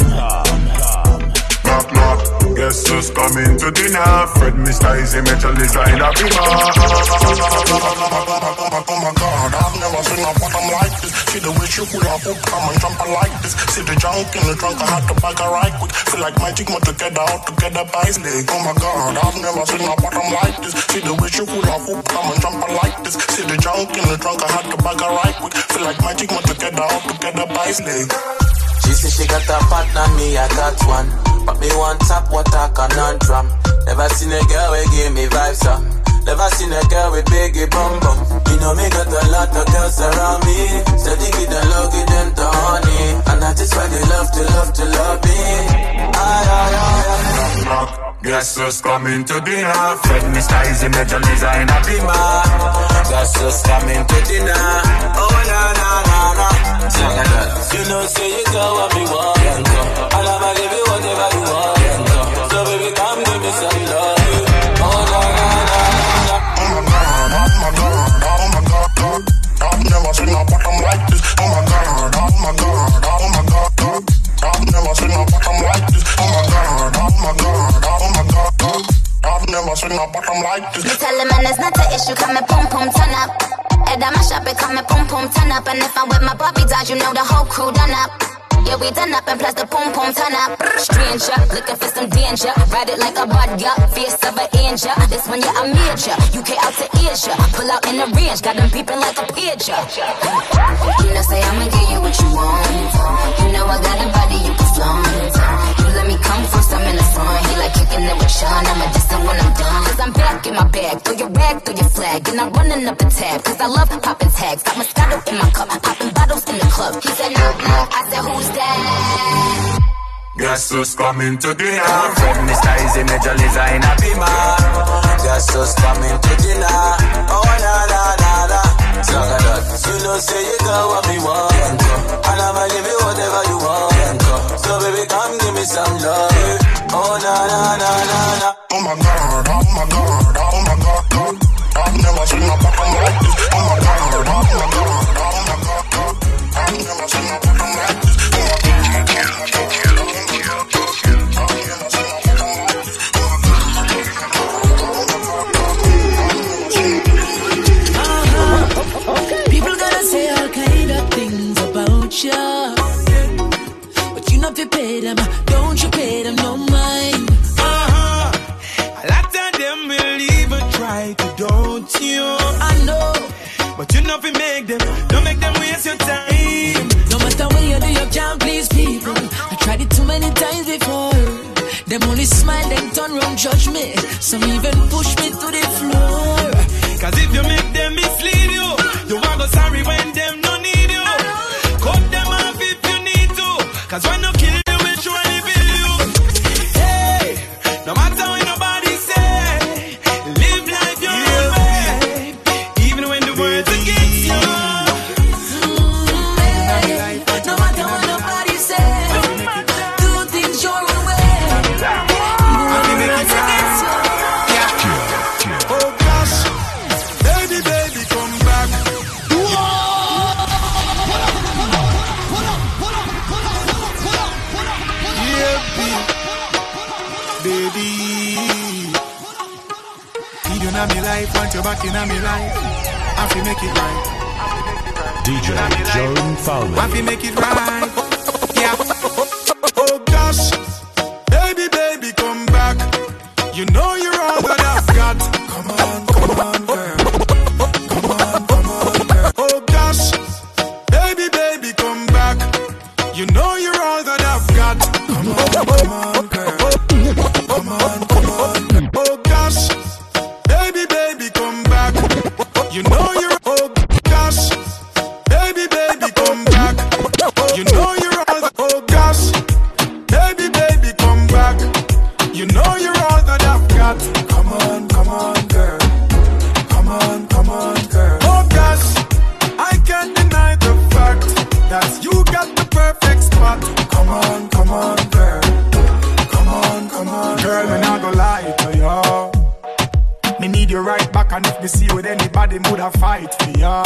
Knock, knock, guess who's coming to dinner? Fred Mister Easy Metal Designer. Oh my God, I've never seen a bottom like this. See the way she pull up, come and jump like this. See the junk in the trunk, I had to bag her right quick. Feel like magic, more together, out together by his leg. Oh my God, I've never seen a bottom like this. See the way she pull up, come and jump like this. See the junk in the trunk, I had to bag her right quick. Feel like magic, more together, out together by his leg. She say she got a partner, me I got one. But me want top what I conundrum. Never seen a girl who give me vibes up. Never seen a girl with biggie bum bum. You know me got a lot of girls around me. Steady give them love, give them the honey. And that is why they love to love to love me. Aye, aye, aye, aye. Guess who's coming to dinner? Fred Mister Easy Metal Designer. Be man. Guess who's coming to dinner? Oh na na na na. You know say you got what me want. And I'ma give you whatever you want. So baby come give me some love. Oh na na na na. Oh my God, oh my God, oh my God, God. I've never seen a bottom like this. Oh my God, oh my God, oh my God, God. I've never seen a bottom like this. Oh my God, oh my God, oh my God, God. I've never seen a bottom like this. Me tell him and it's not an issue, come me pum pum turn up. Head on my shop, it come me pum pum turn up. And if I'm with my Bobby dolls, you know the whole crew done up. Yeah, we done up and plus the pum pum turn up. Stranger, looking for some danger. Ride it like a budger, face of an angel. This one, yeah, I'm major. U K out to Asia. Pull out in the range, got them peeping like a pigeon. You know, say I'ma give you what you want. You know I got a body you can flaunt. You let me come first, I'm in the front. He like kicking it with Sean, I'ma diss him when I'm done. Cause I'm bag, throw your rag, throw your flag. Then I'm running up the tab, cause I love popping tags. Got Moscato in my cup, popping bottles in the club. He said, no, no, I said, who's that? Guess who's coming to dinner? From Mister Easy, Major Liza in a beamer. Guess who's coming to dinner? Oh, na, na, na, na. Zagadot, you know, say you got what me want. And I'ma give you whatever you want. So baby, come give me some love. Oh, na, na, na, na, na. Oh my God, oh my God, oh my God, God. I've never seen a bottom like this. Oh my God, oh my God, oh my God, God. I've never seen a bottom like this. Oh my God. People gonna say all kind of things about you, but you not to pay them. Don't you pay them no mind. Uh-huh. A lot of them will even try to, don't you? I know, but you not to make them. Don't make them waste your time. No matter what you do, you can't please people. I tried it too many times before. Them only smile, then turn round, judge me. Some even push me to the floor. Cause if you make them mislead you, you won't go sorry when them no need you. Cut them off if you need to. Cause when you kill you, we'll surely bill you. Hey, no matter what nobody say, live life your own way. Even when the world's against you. Mm, hey, no matter what nobody say, do things your own way. Even when the world's against you. Oh gosh, baby, baby, come back. Yeah, baby. You don't have me life, want you back in me life. I feel make it right. D J Joe Infalme. I feel make it right. Yeah. Oh gosh, baby, baby, come back. You know you're all that I've got. Come on, come on, girl. Come on, come on, girl. Oh gosh, baby, baby, come back. You know you're all that I've got. Come on, come on, girl. Come on, come on, girl. Oh gosh, baby, baby, come back. You know you're. Oh gosh, baby, baby, come back. You know you're all that. Oh gosh, baby, baby, come back. You know you're all that I've got. Come on, come on, girl. Come on, come on, girl. Oh gosh, I can't deny the fact that you got the perfect spot. Come on, come on, girl. Come on, come on, girl. Me not gonna lie to you. Me need you right back, and if me see you with anybody, would I fight for ya?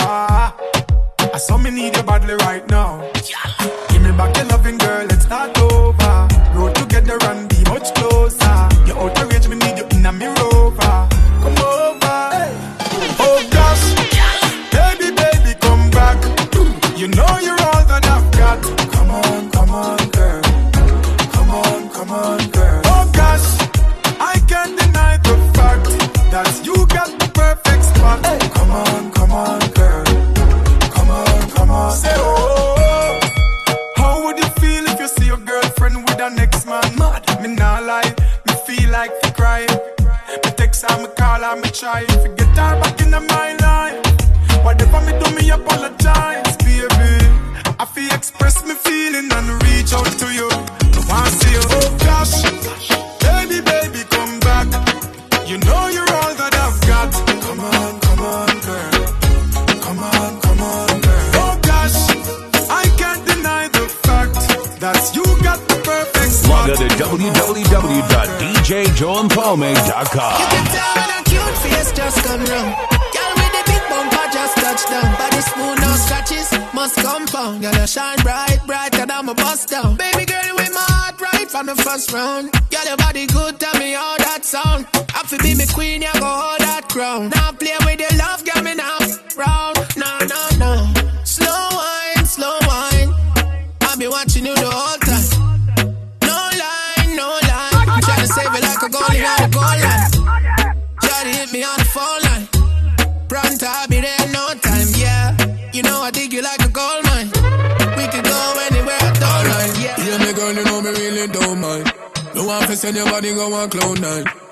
I saw me need you badly right now. Give me back your loving, girl. Let's start over. Road together and be much closer. You're out of range, me need you in a me rover. Come over. Hey. Oh gosh, baby, baby, come back. You know you're all that I've got. Come on, come on, girl. Come on, come on, girl. Oh gosh, I can't deny the fact that you got the perfect spot. Hey. Come on, come on, girl. Come on, come on. Say oh, how would you feel if you see your girlfriend with the next man? Mad, me not lie, me feel like to cry. Me text her, me call her, me try. Forget her back in my life. Whatever me do, me apologize, baby. I feel express me feeling and reach out to you. I wanna see you. Oh gosh, baby, baby, come back. You know you're all that I've got. Come on, come on, girl. Come on, come on, girl. Oh gosh, I can't deny the fact that you got the perfect spot. Log on to w w w dot d j joe infalme dot com. You can tell when a cute face just come round. Girl with the big bumper just touch down. Body smooth, no scratches, must compound. Girl you shine bright, brighter than my bust down. Baby girl you with my heart right from the first round. Girl your body good, tell me how that sound. I feel be me queen, you go hold that crown. Now play with your love, girl me now round. No, no, no. Slow wine, slow wine. I'll be watching you the whole time. No line, no line. I'm trying to save it like a goalie on the goal line. Try to hit me on the phone line. Pronto, I'll be there in no time, yeah. You know I dig you like a gold mine. We could go anywhere, I don't mind, yeah. Yeah, me girl, you know me really don't mind. No one for send your body go on cloud nine.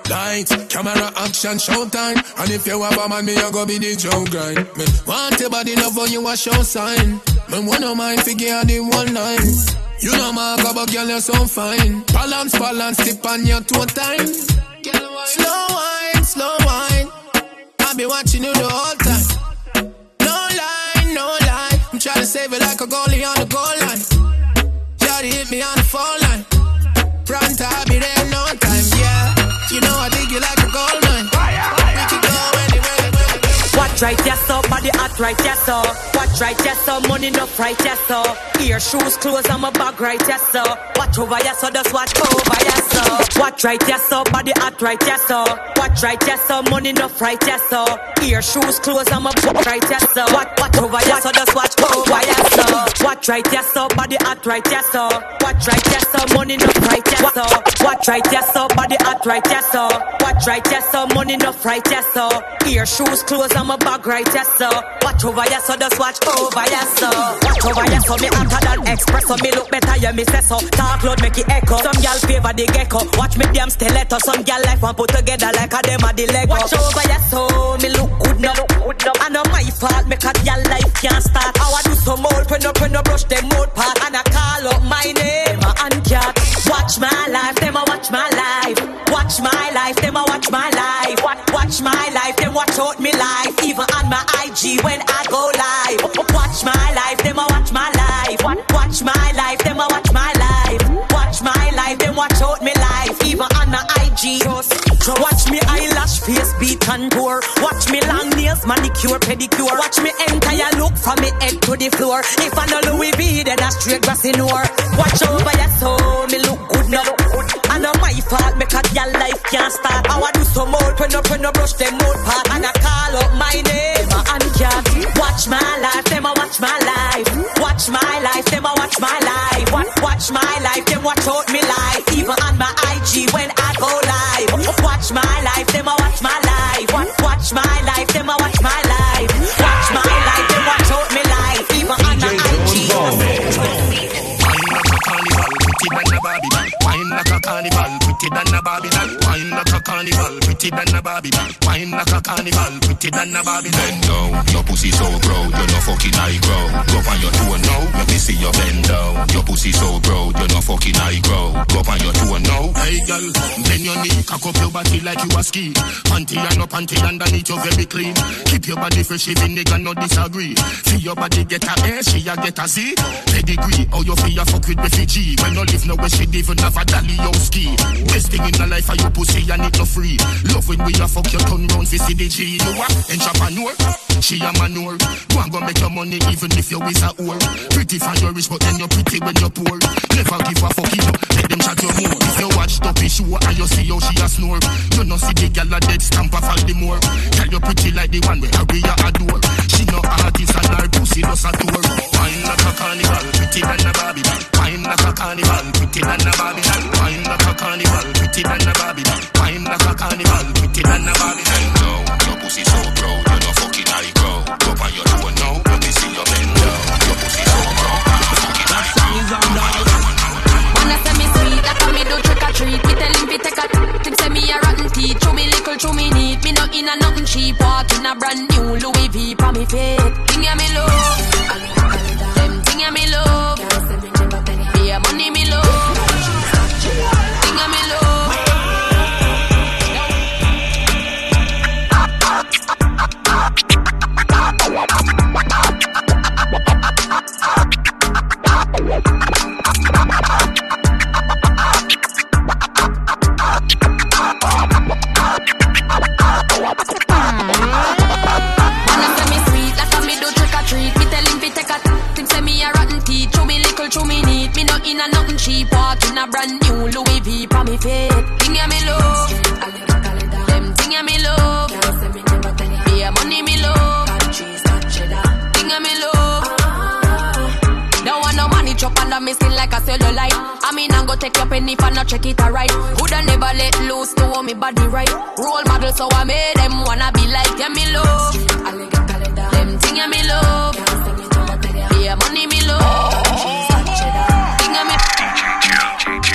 Lights, camera, action, showtime. And if you have a man, me you go be the Joe grind. Me want your body love when you a show sign. Me wanna mind figure the one line. You know my gabba girl, you're so fine. Balance, balance, tip on your toe time. Slow wine, slow wine. I be watching you the whole time. No lie, no lie. I'm trying to save it like a goalie on the goal line. Jody hit me on the phone line. Front I be there no time, yeah. You know I dig you like a gold mine. We can go anywhere. Watch right, yes, so body hot right, yes, so. Watch right, yes, so money enough right, yes, so. Ear, shoes, clothes, I'm a bag right, yes, so. Watch over, yes, so just watch over, yes, so. Watch right, yes, so body hot right, yes, so. Watch right, yes, so money enough right, yes, so. Ear, shoes, clothes, I'm a bag right, yes, so. Watch, watch over, yes, so just watch over, yes, so. Watch right, yes, so body hot right, yes, so. Watch right, yes, so money enough right, yes, so. Watch right, yes, so body hot right, yes, so. Watch right, yes, so money enough right, yes, so. Ear, shoes, clothes, I'm a bag right, yes, so. Watch over, yes, so just watch over, yes, so. Watch over, yes, so me hotter than express, so me look better, yeah, me say so. Talk loud, make it echo. Some gal favor the gecko. Watch me damn stiletto. Some gal like one put together like a dem a the Lego. Watch over, yes, so me look good now. I know my fault, make a gal life can't start. How I do some more, when no, when no brush them mouth part. And I call up my name, and cat. Watch my life, them a watch my life. Watch my life, them a watch my life. Watch, watch my life, them watch out me life. Even on my I G when I go live. Watch my life, them a watch my life. Watch my life, them a watch my life. Watch my life, them watch out me life. Even on my I G. Just, just watch me eyelash, face beat and pour. Watch me long nails, manicure, pedicure. Watch me entire look from me head to the floor. If I know Louis V, then I straight grass in war. Watch over your soul, me look good now. I know my fault, make a girl life can't start. How I do some more, when no, when no brush them mouth part. And I call up my name, and cat. Watch my life, them a watch my life. Watch my life, them a watch my life. Watch, watch my life, them watch out me life. Even on my I G when I go live. Watch my life, them a watch my life. Watch, watch my life, them a watch my life. Watch my life, them watch out me life. Even on my I G. Wine like a carnival, pretty than a Babylon. Wine like a carnival, pretty than a Babylon. Wine like a carnival, pretty than a Babylon. Bend down, your pussy so proud, you're not fucking high grow. Go on your toe now, let me see your bend down. Your pussy so proud, you're not fucking high grow. Go on your toe now. Hey girl, bend your knee, cock up your body like you a ski. Panty and no panty underneath you very clean. Keep your body fresh, even nigga no disagree. See your body get a A, she a get a Z. Pedigree, how you feel you fuck with refugee. When you live nowhere, she even have a dolly yo ski. Best thing in the life are your pussy and it no free. Love when we a fuck your turn round for C D G. You a entrepreneur, she a manure. Go and go make your money even if you is a whore. Pretty for your rich but then you're pretty when you're poor. Never give a fuck you, let them chat you more. If you watch Duppy show and you see how she a snore, you no see the gal a dead stamp of all the more. Tell you pretty like the one where Harry a adore. She no artist and her pussy does a tour. Wine like a carnival, pretty than a Babylon. Wine like a carnival, pretty than a Babylon. Wine like a carnival, pretty than a Babylon. Wine like a carnival, pretty than a Babylon. No, your pussy so proud, you're not fucking high grow. Go on your toe now, let me see your bend down. Your pussy so proud, you're not fucking high grow. Wanna say me sweet, like me do trick or treat. Me tell him fi take a tip, say me a rotten teeth. Chew me little, chew me neat. Me no in a nothing cheap. Walk in a brand new Louis V pa me feet. Thing ya me love, them thing ya me love. Yeah, money me love, thing ya me love. In a nothing cheap, walk in a brand new Louis V pa me feet. Thing ya me love, them thing ya me love. Yeah, money me love, thing ya me love. Don't want no money chop under me skin like a cellulite. I mean I go take your penny if I not check it alright. Coulda never let loose to hold me body right. Role model so I made them wanna be like yeah me love. Them thing ya me love. Yeah, money me love.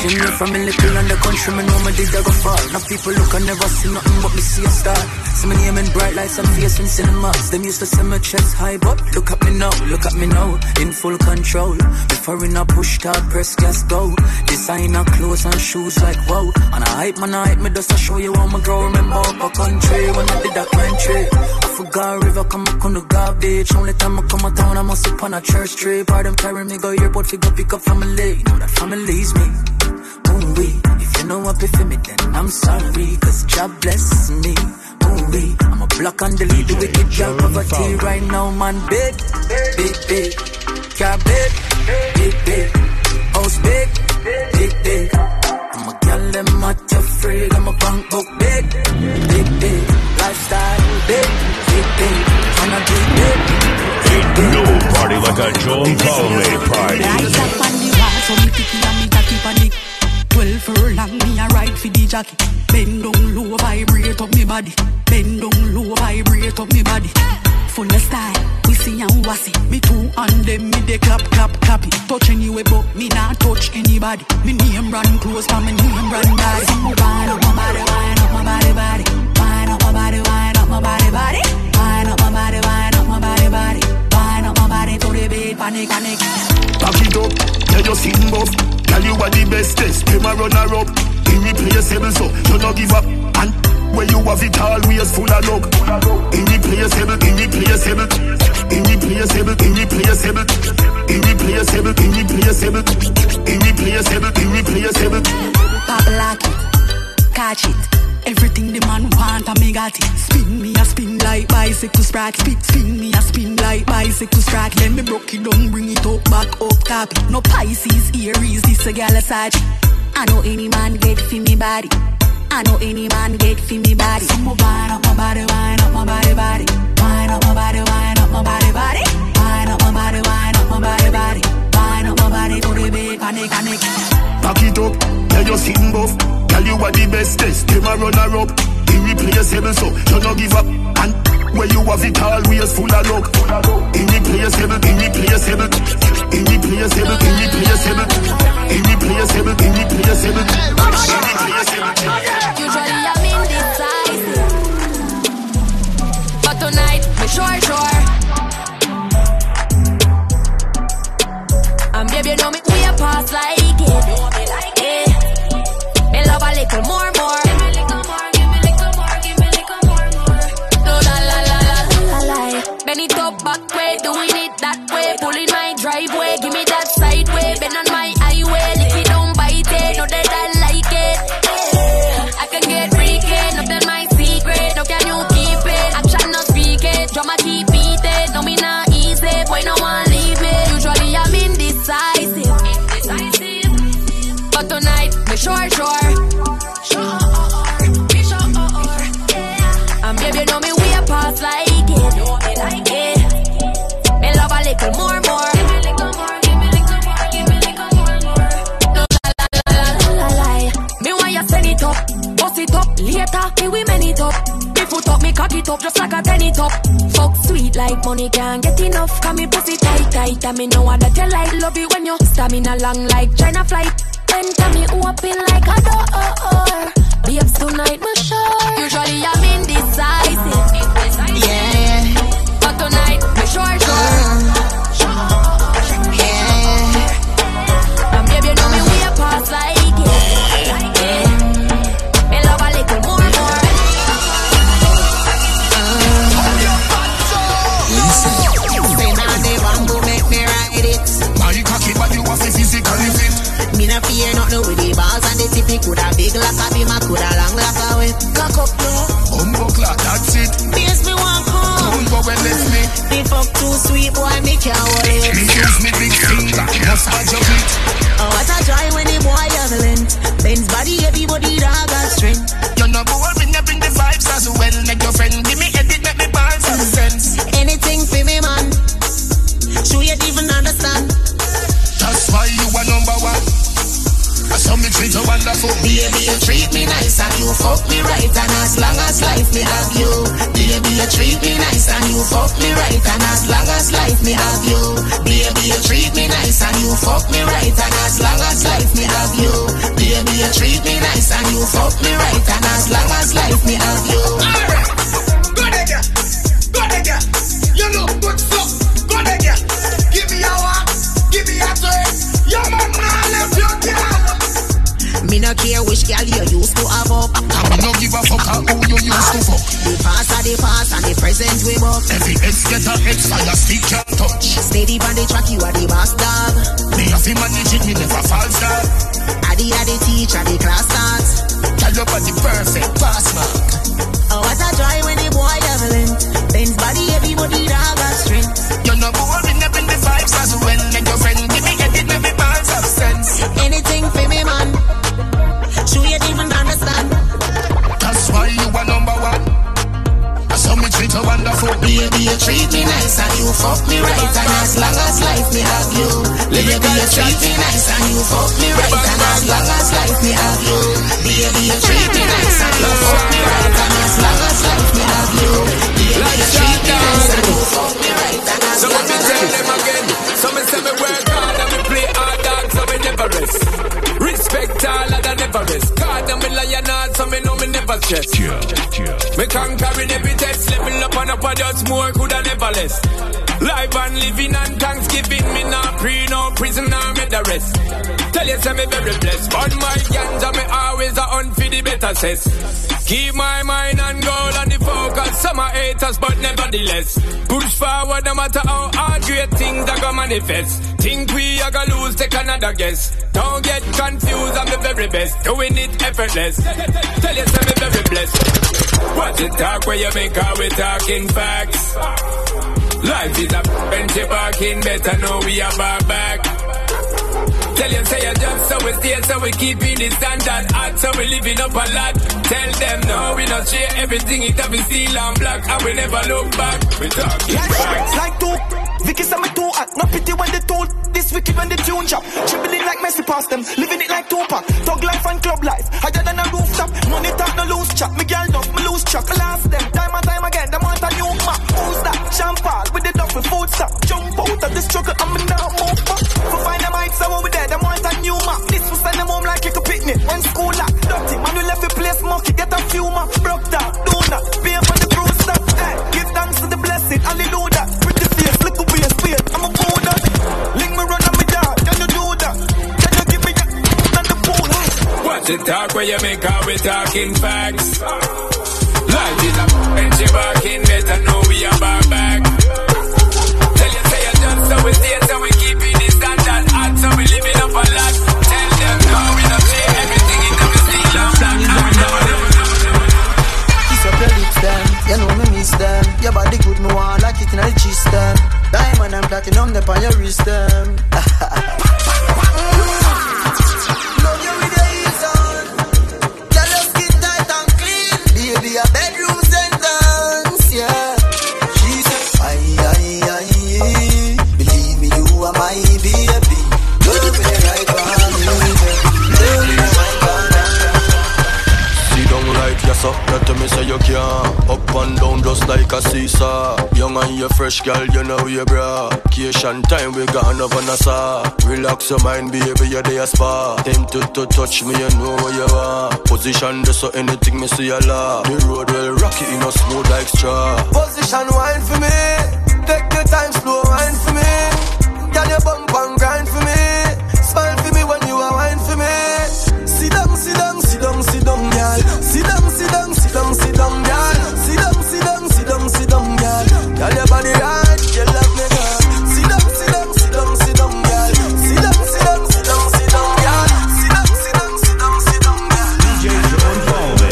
See me from a little and the country, me know me did I go far. Now people look and never see nothing but me see a star. See me name in bright lights and face in cinemas. Them used to see my chest high, but look at me now, look at me now, in full control. Before in a push start, press gas go. Designer clothes and shoes like wow. And I hype man, I hype me just to show you how my grow. Remember up a country when I did that country. I forgot river come up on the garbage. Only time I come a town, I must sit on a church tree. Part them carry me go airport, fi go pick up family. Now that family's me. Ooh wee, if you know what be for me, then I'm sorry. Cause God bless me. Ooh wee, I'm a block and delete the wicked girl poverty right now, man. Big, big, big. Car big, big, big. House big, big, big. I'm a girl, them at your freak. I'm a bank book big, big, big. Lifestyle big, big, big. And I do big, big, big. No party like a Joe and Falme party. Rise up on the wall, so me picky and me tacky panic. Twelve furlong, me a ride for the jockey. Bend down low, vibrate up me body. Bend down low, vibrate up me body. Full of style, we see and wassy. Me two and them, me they clap, clap, clap it. Touch anyway, but me not touch anybody. Me name run close, but me name run body. Wind up my body, wind up my body, body. Wind up my body, wind up my body, body. Wind up my body, wind up my body, body. Wind up my body to the beat, panic, panic. Back it up, tell your sin buff. Tell you what the bestest, them a runner up. Irreplaceable, so you no give up. And where you have it always full of luck. Irreplaceable, irreplaceable, irreplaceable, irreplaceable, irreplaceable, irreplaceable, irreplaceable, irreplaceable. Pop lock it, catch it. Everything the man want, I me got it. Spin me a spin like bicycle sprack. Spin, spin me a spin like bicycle sprack. Then me broke it down, bring it up, back up, top it. No Pisces, Aries, this a gal a Sag. I know any man get fi me body. I know any man get fi me body. So mo wind up my body, wind up my body, body. Wind up my body, wind up my body, body. Wind up my body, wind up my body, body. Wind up my body to the beat, panic, panic. Back it up, tell your sin buff. Tell you what the bestest, them a runner up. Irreplaceable, so you no give up. And where you have it always full of luck. Irreplaceable, irreplaceable, irreplaceable, irreplaceable, irreplaceable, irreplaceable, irreplaceable. Usually I'm indecisive, but tonight me sure, sure. And baby, you know me we a pass like it. Yeah. Me love a little more, more. Give me little more, give me little more, give me little more, more. No la la la la la la. Bend it up back way, doing it that way. Pulling my driveway, give me that side way. Bend on my highway, lick it down, bite it. Know that I like it. Yeah. I can get freaky, no tell my secret. No can you keep it? Action no speak it. Drama keep beat it. No me not easy, boy no one leave me. Usually I'm indecisive, indecisive. But tonight me sure, sure. And baby, you know me we a pass like it. Yeah. Me love a little more, more. Give me little more, give me little more, give me little more, more. No la la la la la la. Me want you send it up, bust it up. Later, me we man it up. Me foot up, me cock it up just like a penny top. Fuck sweet like money can't get enough. Cause me pussy tight, tight. And me know what that you like. Love it when you stamina long like China flight. Enter me open like a door. Babes tonight me sure. Usually I'm indecisive. Yeah. But tonight me sure, sure. Yeah. And baby, you know me we a pass like it. Yeah. Me love a little more, more. Listen. Spin on the bamboo, make me ride it. My cocky, but you have to physically fit. Me no fear nothing with the balls and the tip. It coulda big like a beam, coulda long like a whip. Cock up now, umbuckler, that's it. Base me one come, don't go and let me. The fuck too sweet, boy, me can't hold it. Me use me big finger, massage of it. Oh, what a joy when the boy juggling. Ben's body, everybody dog got strength. You know boy, bring up in the vibes as well. Make your friend give me edit, make me balls have sense. Anything for me, man. Sure you even understand. That's why you are number one. So me treat you wonderful. Baby, you treat me nice and you fuck me right. And as long as life me have you. Baby, you treat me nice and you fuck me right. And as long as life me have you. Baby, you treat me nice and you fuck me right. And as long as life me have you. treat me nice and you fuck me right, and as long as life me have you. Alright, go there, girl. Go there, girl. You look good, so go there, girl. Give me a walk, give me a turn. Your man man left your girl. Me no care which girl you used to have up. I no give a fuck how who you used to fuck. The past are the past and the present we buck. Every ex get a ex fire stick can't touch. Steady on the track, you are the boss dog. Me have to manage it, me never falls down. Adi are the teacher, the class starts. Tell your body perfect, pass mark. Oh, what a joy when the boy leveling. Ben's body, everybody dog got strength. You're not boring up in the vibes as well. Make your friend give me get it, make me balls have sense. Anything for me, man. Sure you didn't even understand. That's why you are number one. I saw me treat you wonderful. Baby, you treat me nice and you fuck me right, and as long as life me have you. Baby, you treat me nice and you fuck me right, and as long as life me have you. Baby, you treat me nice and you fuck me right, and as long as life me have you. Baby, you treat me nice and you fuck me right, and as long as life me have you. So let me tell them again. So me say me work hard and me play hard dog, so me never rest. Respect all of the never rest. God and me lion hard, so me know me never stress. Yeah, yeah. Me conquering every test, level up and up and just more, coulda never less. Live and living and Thanksgiving, me not pre, no prison, nor me the rest. Tell you say me very blessed, but my ganja me always a hunt for the better cess. Keep my mind and goal on the focus, some are haters but nevertheless. Push forward no matter how hard great things are gonna manifest. Think we are gonna lose, take another guess. Don't get confused, I'm the very best, doing it effortless. Tell you say me very blessed. What the talk where you make how we talking facts. Life is a bench barking, better know we are bar back. Tell you say you just so we stay, so we keeping the standard hot, so we living up a lot. Tell them no, we not share everything, it have been steel and black, and we never look back. We talking like, facts. Like two, Vicky say me too hot, no pity when they told. This wicked when the tune chop, dribbling like Messi past them, living it like Tupac. Thug life and club life, higher than a rooftop. Money talk no loose chop, me girl duff, me lose track. I last them, time and time again, them want a new map. Who's that? Sean Paul with the duffel food stop. Jump out of the struggle, I'm now move back. For find them heights, so we there, them want a new map. This will send them home like a picnic. When school lock, dirty, man we left the place monkey, get a few man. Broke down, do not, pay for the crew stuff. Hey, give thanks to the blessing, hallelujah. Pretty face, little face, face, I'm a Buddha. Link me run on me dog, can you do that? Can you give me that, and the pool? Watch it talk where you make how we talking facts. Life is a bench barking, better know we are bar back. Tell you say you just so we stay, so we keeping the standard hot, so we living up a lot. Tell them no, we not share everything in the steel and black. Kiss up your lips then, you know me miss them. Your body good, me want like it in the cheese them. Diamond and platinum, they on your wrist them. Love you with your heels on. Girl, your skin tight and clean. Baby, a bedroom sentence, yeah. She said, aye, aye, aye. Believe me, you are my baby. Love me right on me, love me right on me. See down like yes, up, not to me say you can't. Up and down just like a seesaw. Young and you fresh girl, you know you bra. Vacation time we gone over Nassau. Relax your mind, baby, you're there spa. Tempted to touch me, you know where you are. Position this so anything me see a lot. The road will rock it, you know smooth like straw. Position wine for me. Take your time, slow wine for me. Girl, your bump and grind for me. Smile for me when you are wine for me. Sit down, sit down, sit down, sit down, girl. Sit down, sit down, sit down, sit down, girl. Sit down, sit down, sit down, sit down, girl. Girl, your body right, you love me, girl. Sit down, sit down, sit down, sit down, girl. Sit down, sit down, sit down, sit down, girl. Sit down, sit down, sit down, sit down, girl. D J Joe and Falme.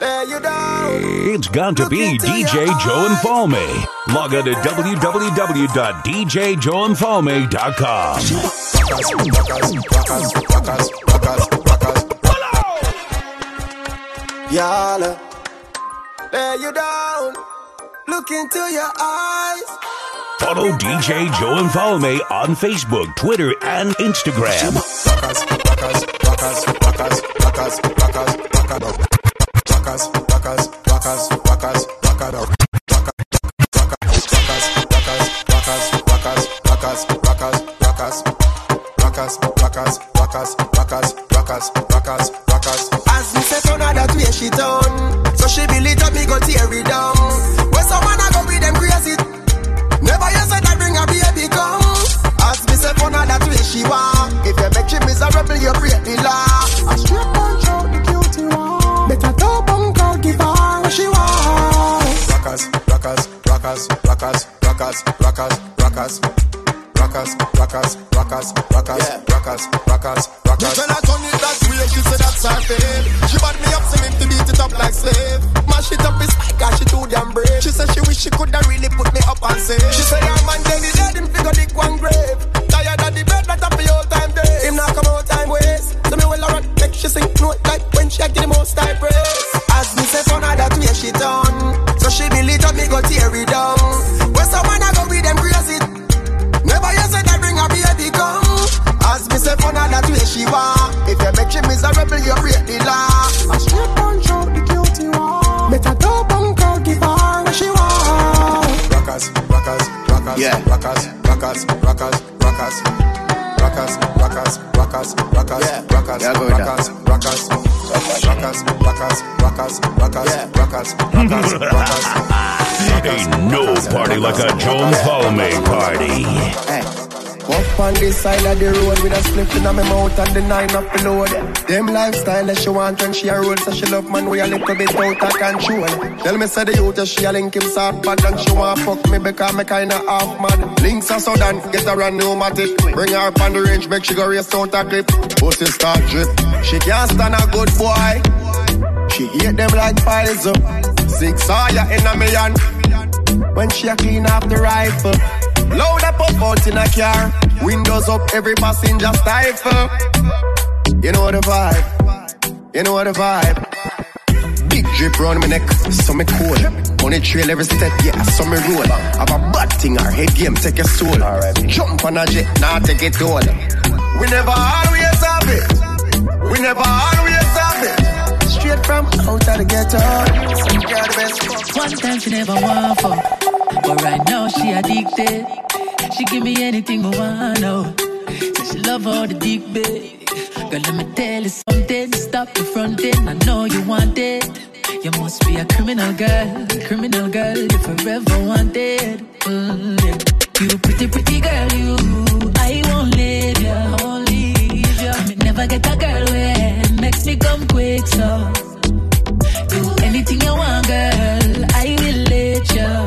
lay you down. It's got to be D J Joe Infalme. Log on to w w w dot d j joe infalme dot com. Y'all, lay you down. Look into your eyes. Follow D J Joe Infalme on Facebook, Twitter, and Instagram. As me say on her that way she done, so she build it up, me go tear it down. When someone I go with them crazy, never you said I bring a baby come. As me say on her that way she want, if you make she miserable, you break the law. I straight punch out the cutie one, better top and call, give her what she want. Rockers, rockers, rockers, rockers, rockers, rockers, rockers. Rockers, rockers, rockers, rockers, rockers, rockers, rockers. When I turn it that way, she said that's her fame. She bought me up, singing to beat it up like slave. Mash it up, it's like cause she too damn brave. She said she wish she coulda really put me up and say. She said her man dead, he dead, him figure dick one grave. Tired of the bed, that up the old time day. Him not come out time waste. So me will run, make she sing note like when she get the most time praise. As me say for her that way she done, so she believe up, me go tear it down. When someone I go with them crazy, never you said I bring a baby come. As me say for her that way she want, if you make she miserable, you break the law. I straight punch out the cutie one, better top and call, give her what she want. Rockers, rockers, rockers, yeah. rockers, rockers, rockers, rockers, rockers, rockers, rockers, rockers, yeah. rockers, yeah, rockers, rockers, rockers, rockers, rockers, rockers, yeah. rockers, rockers, rockers. Ain't no party like a Joe Infalme party. Hey. Up on this side of the road with a slip in my mouth and the nine up below them. Them lifestyle that she want when she a roll, so she love man we a little bit out of control. Tell me say the youth that she a link him soft bad and she want fuck me because me kinda half mad. Links are sudden, get her a pneumatic. Bring her up on the range, make she go race out a clip. Pussy start drip, she can't stand a good boy. She hate them like piles up. Six fire in a million. When she a clean off the rifle. Load up up out in a car. Windows up, every passenger stifle. You know the vibe. You know the vibe. Big drip round my neck, so me cool. On the trail every step, yeah, so me roll. Have a bad thing, our head game, take your soul. Right. Jump on a jet, now take it all. We never always have it. We never always have it. Straight from out of the ghetto. The best. One time she never want fuck, but right now she addicted. She give me anything I want now. Say she love all the dick, babe. Girl, let me tell you something. Stop the front end, I know you want it. You must be a criminal girl, criminal girl, you forever wanted. Mm, yeah. You pretty, pretty girl, you. I won't leave you, I won't leave you. I may never get a girl when makes me come quick, so do anything you want, girl. I will let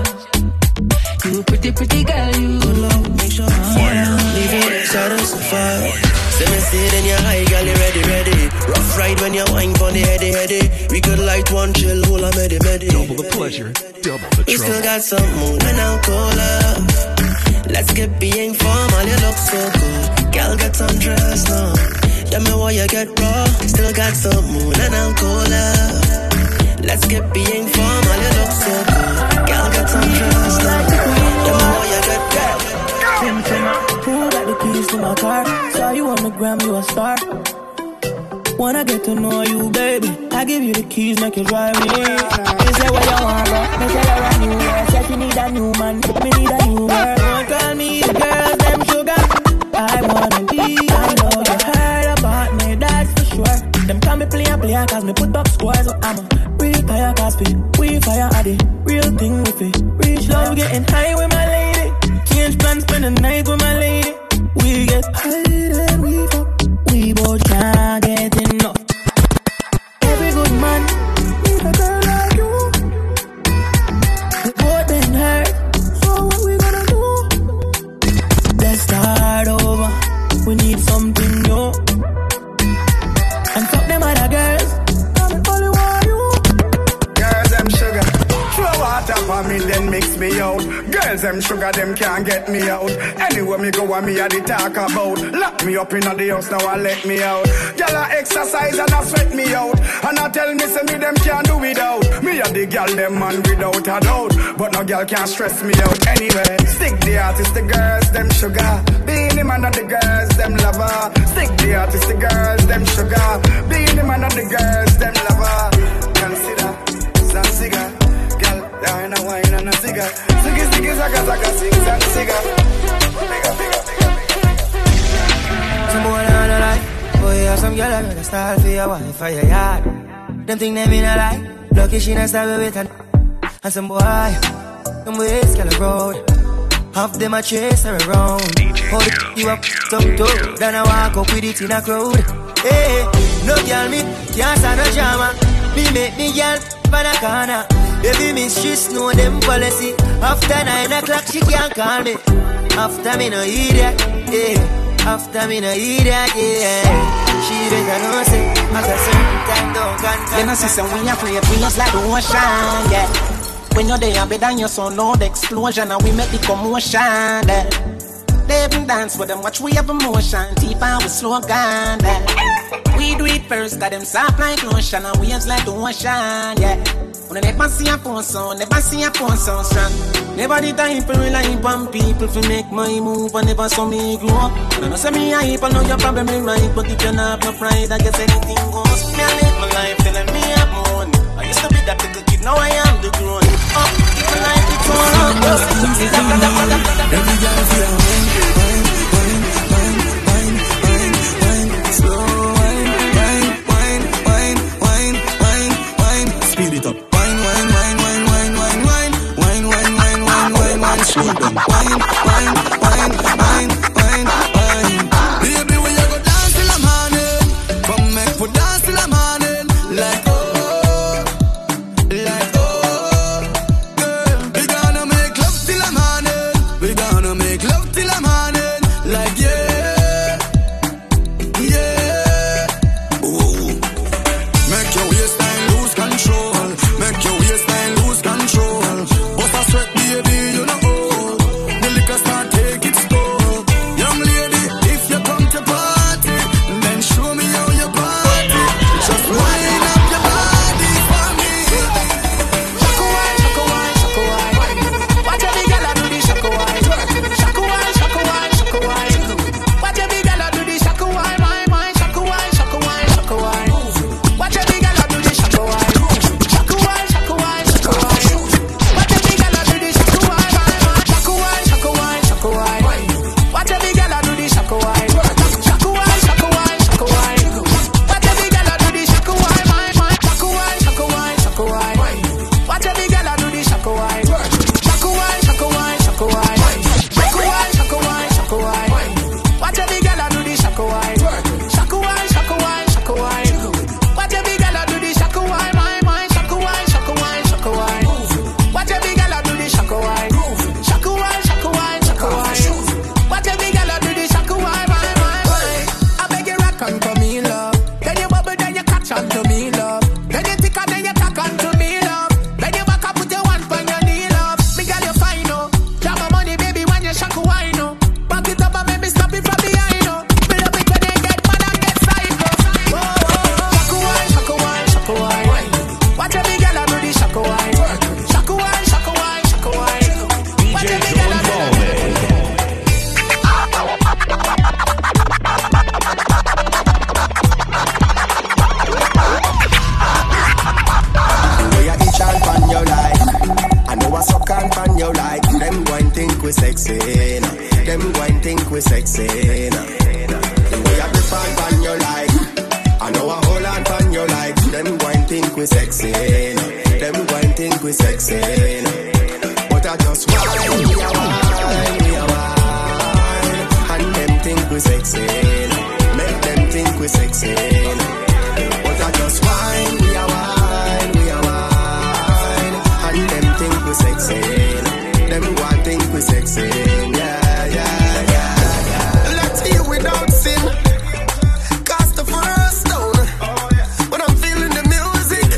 you. You pretty, pretty girl, you. Good love, make sure fire. Leaving the shadows of fire. Say me sit in your high, girl, you ready, ready. Rough ride when you wine for the heady, heady. We could light one chill, hold a medi, medi. Double the pleasure, double the trouble. We still got some moon and alcohol. Let's get being formal, you look so good. Girl, get undressed now. Tell me why you get raw. Still got some moon and alcohol. Let's get being formal, you look so good. Girl, get undressed now. Tell me why you get raw. Who got the keys to my car? Saw you on the gram, you a star. Wanna get to know you, baby. I give you the keys, make you drive me. You say what you want, but me say you're a new girl. Say you need a new man, me need a new girl. Don't call me the girls, them sugar. I wanna be, I know you heard about me, that's for sure. Them call me player, player, cause me put up scores. So I'm a real fire, cause we fire at it. Real thing with it. Reach love, getting high with my lady. Change plans, spend the night with my lady. We get high, then we fuck. We both can't get enough. Every good man needs a girl like you. We both been hurt, so what we gonna do? Let's start over. We need something new. And fuck them other girls, I'm the only one you. them sugar, them can't get me out. Anywhere me go, and me a the talk about. Lock me up in the house now and let me out. Girl I exercise and I sweat me out. And I tell me say me them can't do without. Me a the girl them man without a doubt. But no girl can't stress me out anyway. Stick the artist, the girls, them sugar. Being the man of the girls, them lover. Stick the artist, the girls, them sugar. Being the man of the girls, them lover. Consider, some cigar. Girl, there ain't a wine and a cigar. Ziggy, ziggy, zaga, zaga, sing, some cigar. Bigger, bigger, bigger, bigger. Some boy on the life. Boy, you have some girl that style for your wife for your yard. Them think they mean a lie. Lucky she not stab with her. And some boy, them ways girl road. Half them a chase her around. Hold it, you up, some toe. Then I walk up with it in a crowd. Hey, no girl me, can't stand no drama. Me make me girl for the corner. Baby miss, she know them policy. After nine o'clock she can't call me. After me no idiot, yeah. After me no idiot, yeah. She better know say, at a certain time don't can. You know sister, we are free, we just like the ocean, yeah. When you're there, better than your son, loud explosion, and we make the commotion, yeah. They even dance with them, watch we have emotion, deep and we slow down, yeah. We do it first, got them soft like lotion, and we just like the ocean, yeah. When I never see a phone sound, never see a phone sound strong. Never the time to rely on people to make my move, and never saw me grow up. And I know say me hype, I know your problem is right, but if you not have no pride, I guess anything goes. Me I live my life telling me I'm on. I used to be that little kid, now I am the grown. Up, keep my life, it's all up. Every girl feel wine, wine, wine, wine, wine, wine, wine, slow wine, wine, wine, wine, wine, wine, wine, speed it up. Wine, wine, wine, wine, wine, wine, wine, wine, wine, wine, wine, wine, wine, slow down. Wine, wine, wine, wine, wine, wine. Baby, when you go dance till the morning, come make for dance till the morning, like.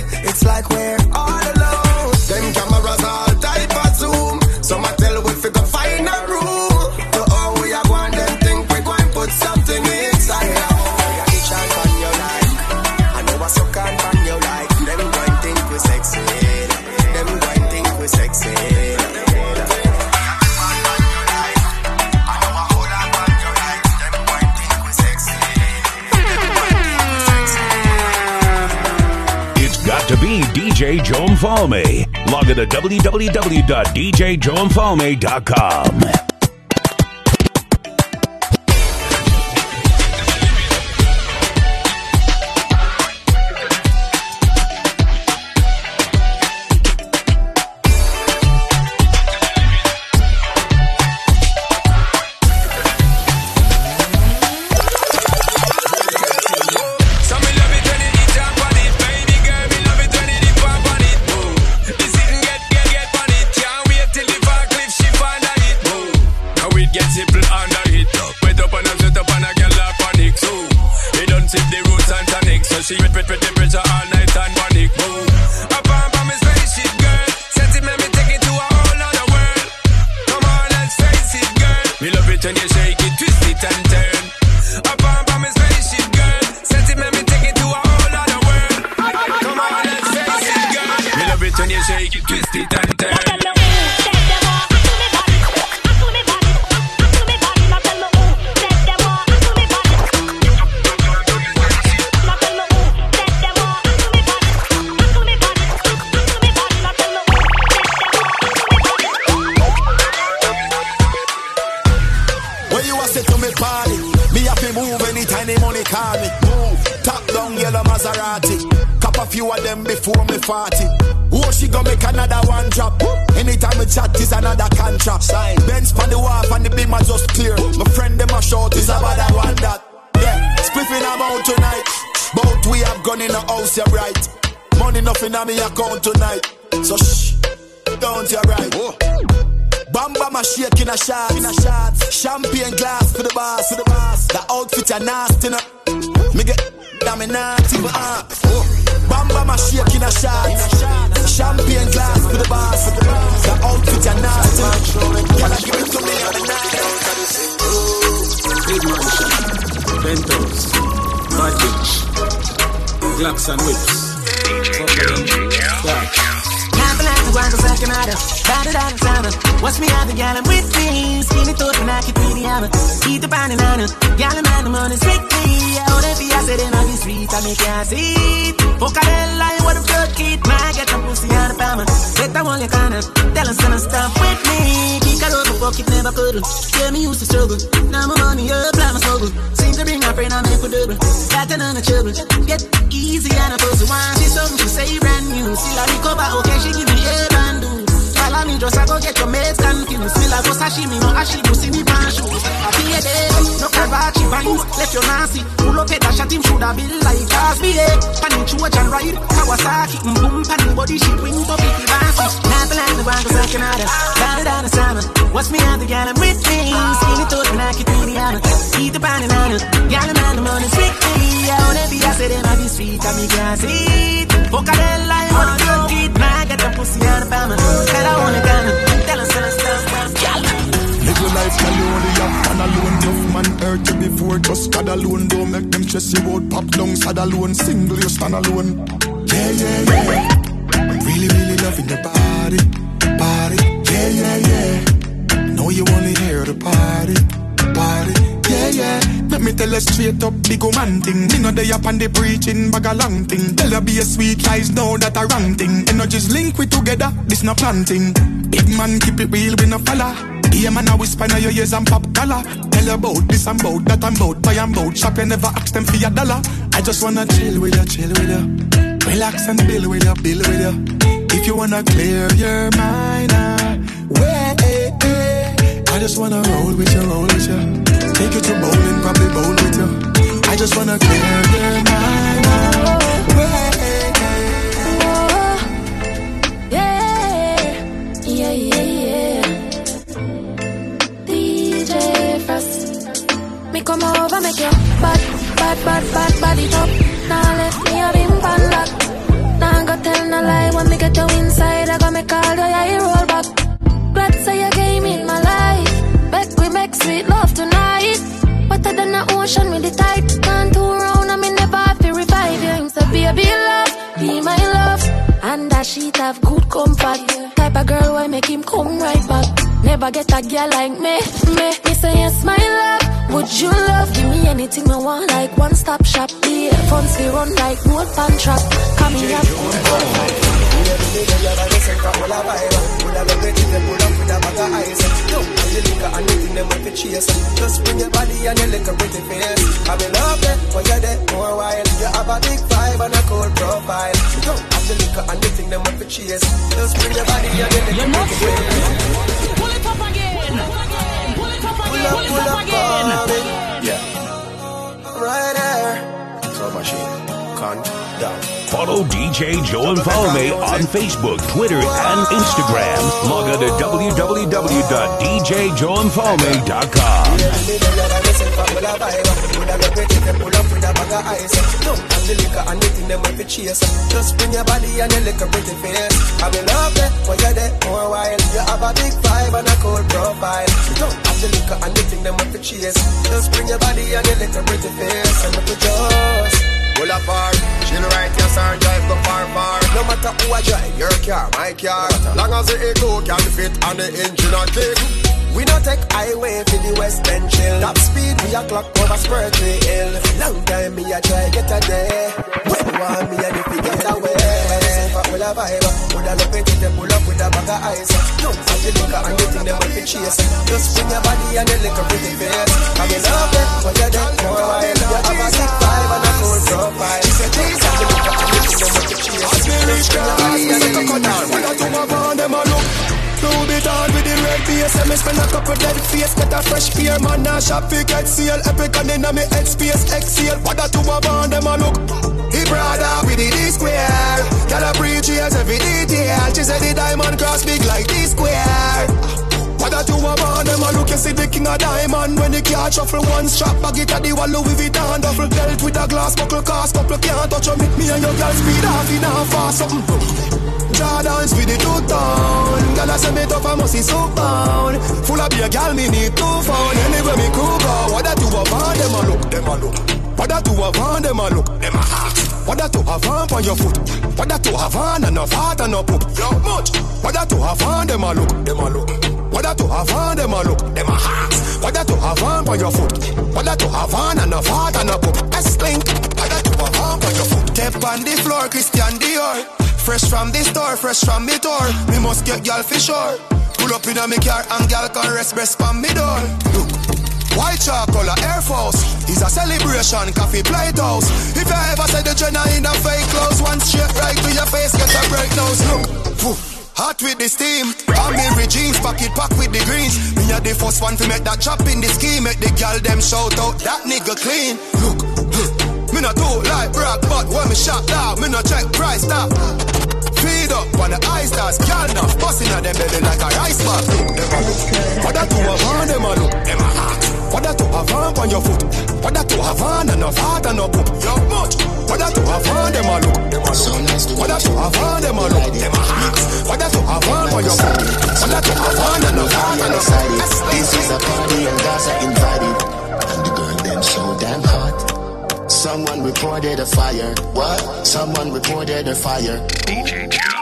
Like we're all alone. Them cameras all type of zoom. Some I tell we figure J Joe Infalme. Log on to w w w dot d j joe infalme dot com. She with with with temperature all night and panic move. Up on by me spaceship girl, sentiment me take it to a whole other world. Come on, let's face it, girl. Me love it when you shake it, twist it and turn. Up on by me spaceship girl, sentiment me take it to a whole other world. Come on, let's face it, girl. Me love it when you shake it, twist it and turn. Call me, move, top down yellow Maserati. Cop a few of them before me forty. Oh, she gon' make another one drop. Anytime we chat is another contract. Sign, Benz pan the wharf and the beam are just clear. My friend them a short is about that one that. Yeah, spliffing about tonight. Both we have gone in the house, you're right. Money nothing on me account tonight. So shh, don't you right. Oh. Bamba my shake in a shot, in a shot. Champagne glass for the boss, for the boss. The outfit are nasty, no. Me get damn naughty, but ah. Oh. Bamba my shake in a shot, in a shot. Champagne glass for the boss, for the boss. The outfit are nasty, no. Can I give it to me on the night? Big mansion, Bentos, bad bitch, Glocks and whips. What's me other gal, I'm with me. Skinny thought and I keep pretty hammer. Eat the banana, gal and man, the money strictly. Out if I said in on the street, I make you see. Fuck a hell line, what a blood kid. Man, get some pussy out of palmer. Get that one you can't. Tell us some stuff with me. Kick a over, fuck it, never could. Tell me used to struggle. Now my money up, plan my struggle. Seem to bring my friend, I make a double. Got another trouble. Get easy and a pussy. One, she something to say brand new. Still I recover, okay, she give me a brand new. Follow me, just I go get your mates confused. Still I go sashimi, no ashi, go see me brand shoes. I feel it, no Karachi vines, left your nasty. Pull up it, that shot him should have been like Cosby, eh. Panning Chuach and ride, Kawasaki, boom, panning body, she wing, but picky bouncy. Not the land, the one, cause I can order. Down down the summer, what's me out the gal, I'm with me. Skinny thought, when I keep me the honor. Eat the banana, gal, and man, the money strictly. I wanna be, I said, in the street, I mean, can't see it. Fuck a hell, I wanna go get man, get the pussy out of Bama. Little life alone, the up and alone. Tough man hurt you before, just God alone. Don't make them stress you out, pop down, sad alone. Single, you stand alone. Yeah, yeah, yeah. I'm really, really loving the body, body. Yeah, yeah, yeah. Know you only hear the party, party. Yeah, yeah. Let me tell you straight up, big man thing. Me know they up and they preaching, bag a long thing. Tell you be a sweet lies, know that a wrong thing. Energies link we together, this no planting. Big man keep it real, we no follow. Yeah, man, I whisper in your ears and pop collar. Tell you about this and about that and about buy and about shop. You never ask them for your dollar. I just wanna chill with you, chill with you. Relax and build with you, build with you. If you wanna clear your mind, uh, wait, eh, eh. I just wanna roll with you, roll with you. Take you to bowling, probably bowl with you. I just wanna clear your mind, uh, wait, eh, eh. Yeah, yeah, yeah, yeah. D J Frost, me come over, make you bad, bad, bad, bad, body top. Now let me have him pan lock. Now go tell no lie when me get you inside. I go make all the eye roll back. Glad say you came in my life. Bet we make sweet love tonight. Better than the ocean with the tide. Can't turn around and me never have to revive you. So baby love, be my love. And that sheet have good comfort. Type of girl why make him come right back. Never get a girl like me, me. Me say yes my love. Would you love? Give me anything I want, like one stop shop. The phones we run like road pan track. Coming up. you're the same from all a vibe. Would I love it if you pull up with a bag of ice? Don't have the liquor and nothing them with the chase. Just bring your body and your little pretty face. I'm in love there, when you're there more while. You have a big vibe and a cool profile. Don't have the liquor and nothing them with the chase. Just bring your body and your little pretty face. Pull it up again. Pull it up again. Pull up, pull up again. Yeah. Right there. So machine. Count down. Follow D J Joe and Follow Me on Facebook, Twitter, and Instagram. Log on to w w w dot d j joe and follow me dot com. Just bring your body and your little pretty face. I'm in love there, when you're there for a while. You have a big vibe and a cool profile. Don't have the liquor and the thing them with the chase. Just bring your body and your little pretty face. And make it just pull apart, chill right, yes sir, drive go far, far. No matter who I drive, your car, my car. Long as the echo can fit and the engine a click. We don't take highway for the West End chill. Top speed, we a clock over Spurtree Hill. Long time me a try get a day. When you want me and if you get away. With a vibe, would I love it if you pull up with a bag of ice. Don't have the liquor and the thing them with the chase. Just bring your body and your little pretty face. I'm in love it, when you're there for a while. You have a big vibe and a cool profile. She said, Jesus, have the liquor and the thing them with the chase. Just bring your body and your little pretty face. When I do my band, them a look. Two bit on with the red base. I me spend a couple dead face. Get a fresh pair, man, now shop fi get seal. Epic and inna me head space, exhale. What a two a band, them a look. He brother with the D square. Girl a preach ears every detail. She said the diamond cross big like D square. What a two a band, them a look. You see the king of diamond. When the car shuffle one strap, bag it at the wall Louis Vuitton duffel. Belt with a glass buckle, cast couple can't touch on me. Me and your girl speed off in a fast something. Jordans with the two-tone. Girl, I say me tough, I must see so bound. Full of beer, girl, me need two phone. Anywhere me cool go. What that do a van, them a look, them a look. What that do a van, them a look, them a hot. What that do a van on your foot. What that do a van and a fat and a poop. Yo, much. What that do a van, them a look, them a look. What that do a van, them a look, them a hot. What that do a van on your foot. What that do a van and a fat and a poop. S-link. What that do a van on your foot. Step on the floor, Christian Dior. Fresh from the store, fresh from me tour. Me must get y'all for sure. Pull up in a me car and y'all can rest breast from me door. Look, white chalk color Air Force is a celebration, coffee plate house. If I ever say the Jenna in a fake clothes, one straight right to your face, get a break nose. Look, whew, hot with the steam. I'm every jeans, pocket pack with the greens. Me a the first one to make that chop in the scheme. Make the girl them shout out, that nigga clean. Look, me no do like brag, but when me shot down, me no check price stop. Feed up on the ice stars, girl enough, busting at them belly like a rice bag. What that do a van, them a look, them a hot. What that do a van on your foot. What that do a van and a fat and a poop. Yo, much. What that do a van, them a look, them a so nice. What that do a van, them a look, them a hot. What that do a van on your foot. What that do a van and a fat and a poop. This is a party and Gaza invited, and the girl them so damn hot. Someone reported a fire. What? Someone reported a fire. D J Joe.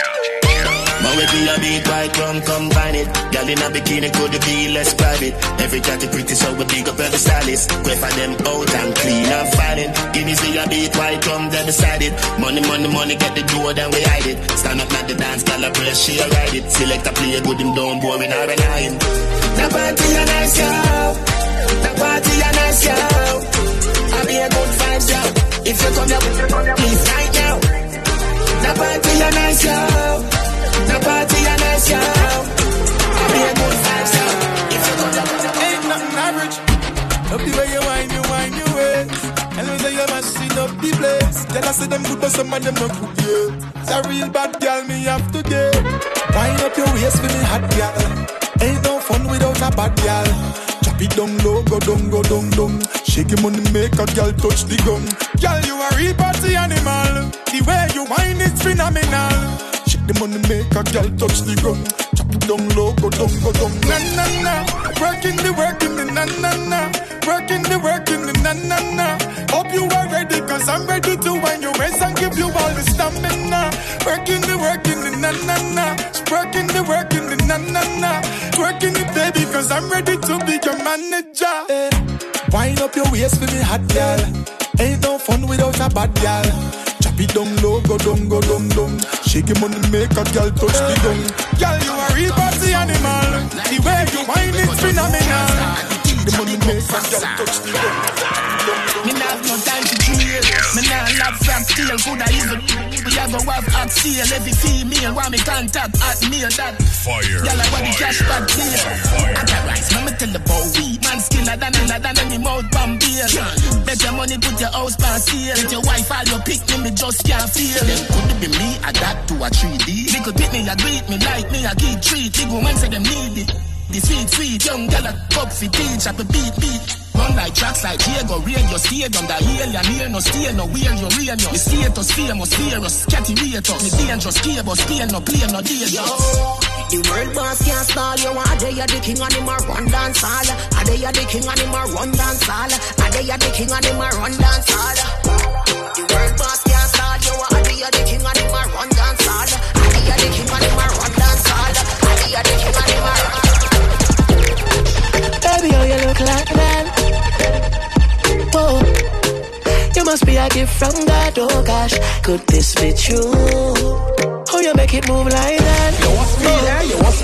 But we be a beat right come combine it. Girl in a bikini could be less private. Every cat is pretty so we big up every stylist. Quay for them out and clean and filing. Guineas be a beat right come then beside it. Money, money, money get the door then we hide it. Stand up at the dance, girl a press she a ride it. Select a play good him down boring or relying. The party a nice girl. The party a nice girl. I be a good vibes yo. If you come here, please right now. The party a nice girl. The party a nice girl. I be a good vibes yo. If you come here, ain't nothing average. Up the way you whine, you whine your ways. And you say you mashing up the place. Tell us say them good, but some of them not good yeah. It's a real bad girl me have to get. Wind up your waist for me hot girl. Ain't no fun without a bad girl. Chop it down low, go down, go down, down. Shake your money, make a girl touch the gun. Girl, you a real party animal. The way you whine is phenomenal. Shake the money, make a girl touch the gun. Chop it down low, go down, go down. Na na na, working the working the na na na, working the working the na na na. Hope you are ready, cause I'm ready to wind your waist and give you all the stamina. Working the working the na na na, working the working the na na na. Working it baby, cause I'm ready to be your manager. Hey. Wind up your waist for me hot girl. Ain't no fun without a bad gal. Chop it down low, go down, go down, down. Shake your money, make a gal touch the gun. Gal, you a real party animal. The way you whine is phenomenal. The money make a gal touch the gun. Me not have no time to chill. Me not love from steel. Coulda even we a go have at seal. Every female want me contact at me that fire. Y'all like what the cash back deal. I got rice, me tell the bow weed. Man skiller than iller than any mouth bomb beer. Bet your money put your house on sale. Let your wife all your pick me, me just can't feel. Them could be me, adapt to a three D. They could pick me, a greet me like me, a keep treat. Big woman say them need it. The sweet, sweet, young gal a cup fi teach up a beat, beat. Run like tracks like Diego, radio stadium. The alien here no stay, no weird, you real, you. The status famous, fearless, catty ratus. Me dangerous, key, but stay, no play, no dangerous. The world boss can't stall you. Are they the king and him a run dance hall? Are they the king and him a run dance hall? Are they the king and him a run dance hall? The world boss can't stall you. Are they the king and him a run dance hall? Are they the king and him a run dance hall? Are they the king and him a run? Baby, oh, you look like that. Whoa. You must be a gift from God, oh gosh. Could this be true? Oh, you make it move like that. You want speed, eh? You want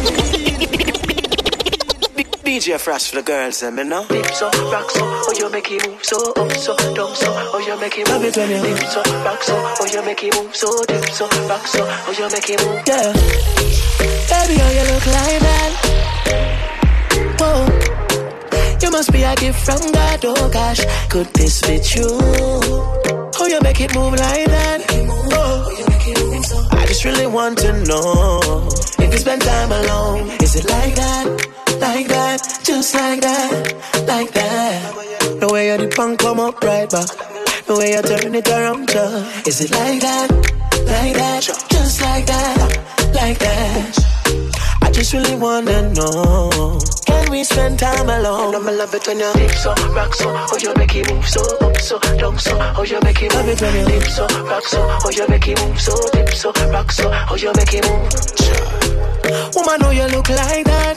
speed. D J Fresh for the girls, and me know. Dip so, rock so, oh, you make it move so, up so, down so, oh, you make it move. Love it when you dip so, rock so, oh, you make it move so, dip so, rock so, oh, you make it move. Yeah. Baby, oh, you look like that. Whoa. You must be a gift from God, oh gosh. Could this be true? Oh, you make it move like that. Oh, I just really want to know if you spend time alone. Is it like that? Like that? Just like that? Like that? The way you the punk come up right back. The way you turn it around, just. Is it like that? Like that? Just like that? Like that? I just really wanna know. Can we spend time alone? I'ma love it when you dip so, rock so, oh you make it move so, up so, down so, oh you make it move. Love it when you dip so, rock so, oh you make it move so, dip so, rock so, oh you make it move. Woman, oh you look like that.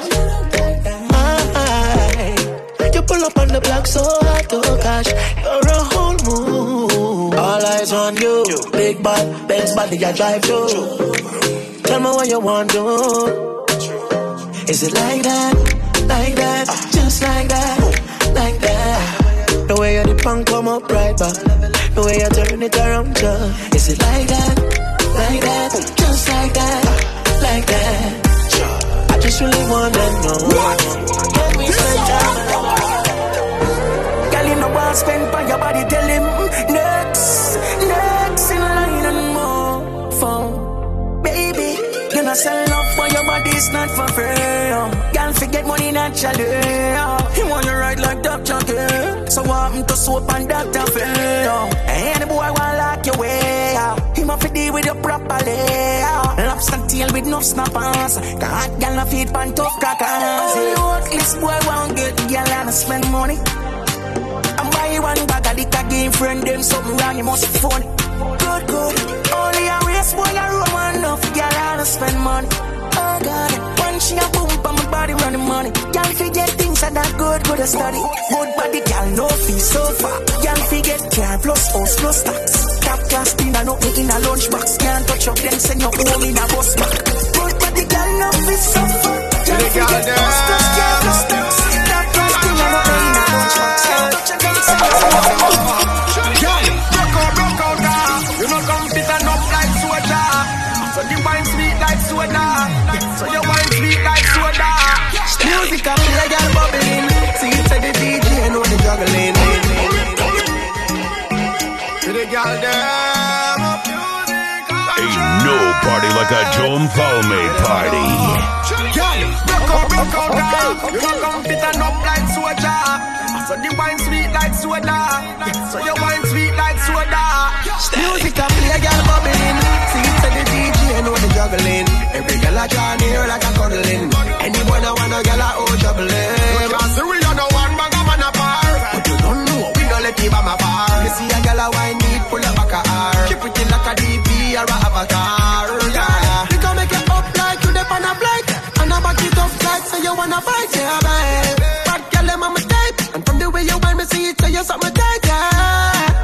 Aye. You pull up on the block so hard, oh gosh, you're a whole mood. All eyes on you, big bad, Benz body I drive to. Tell me what you want to do. Is it like that, like that, just like that, like that? The way you the punk come up right back, the way you turn it around, just. Is it like that, like that, just like that, like that? I just really wanna know. Can we spend time alone? Girl, you know what I spend by your body, tell him next, next in line and more phone. Baby, you know sell love for your body, it's not for free. Girl, forget money naturally. He wanna ride like Doc Junkie, so want him to soap and Doctor Phil. Any boy wanna lock your way. He must fi deal with you properly. Lobster tail with no snappers. Can't girl no feed pan tough crackers. Only worthless boy won't get girl and spend money. I buy one bag of liquor, game friend them something wrong, you must be funny. Good, good. Only a waste boy a roll one enough girl and spend money. Oh God, one she a boom on my body running money. Y'all forget things are that good, good a study. Good body, y'all no fee so far. Y'all forget car plus house plus tax. Top class dinner, no in a lunchbox. Can't touch up, then send your home in a bus back. Good body, y'all no fee so far. Y'all forget house plus car plus tax. Top class dinner, no in a lunchbox. Can't touch up, then send your home in a bus back. Y'all, broke out, broke out now. You know come fit and up like soda. So the wine sweet like soda. So your wine sweet like soda. Music up in the girl bubbling. See it to the D J and know the juggling. To the girl them. Ain't no party like a Joan Falme party. Girl, broke out, broke out now. You know come fit and up like soda. So the wine sweet like soda. So your wine sweet like soda. Music up in the girl bubbling. See it to the D J and know the juggling. Every girl I draw near like a cuddling. Anyone I want a girl I owe juggling. Cause we don't know one bag of man apart. But you don't know, we don't let you by my bar. You see a girl I wine need, pull up back a R. Keep it in like a D P or a avatar. Yeah. We can make it up like you dip on a flight. And I back it up like so you wanna fight, yeah, babe. Bad girl, them on my type. And from the way you wine me see it, so you suck my tight, yeah.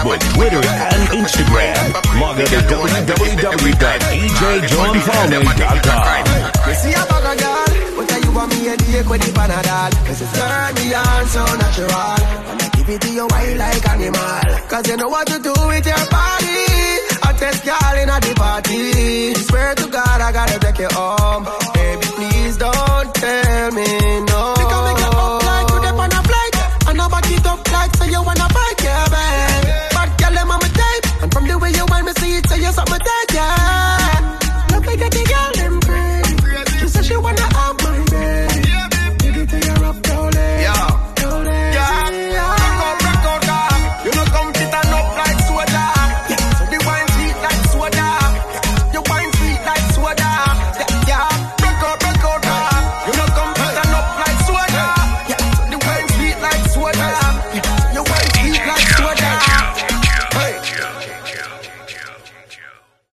Facebook, Twitter, and Instagram. Log on to w w w dot d j joe and falme dot com. You see a bag of girl, what are you want me a day with the Panadol? Cause it's turn me on so natural. And I give it to you wild like animal. Cause you know what to do with your body. I test y'all in a the party. Swear to God I gotta take you home.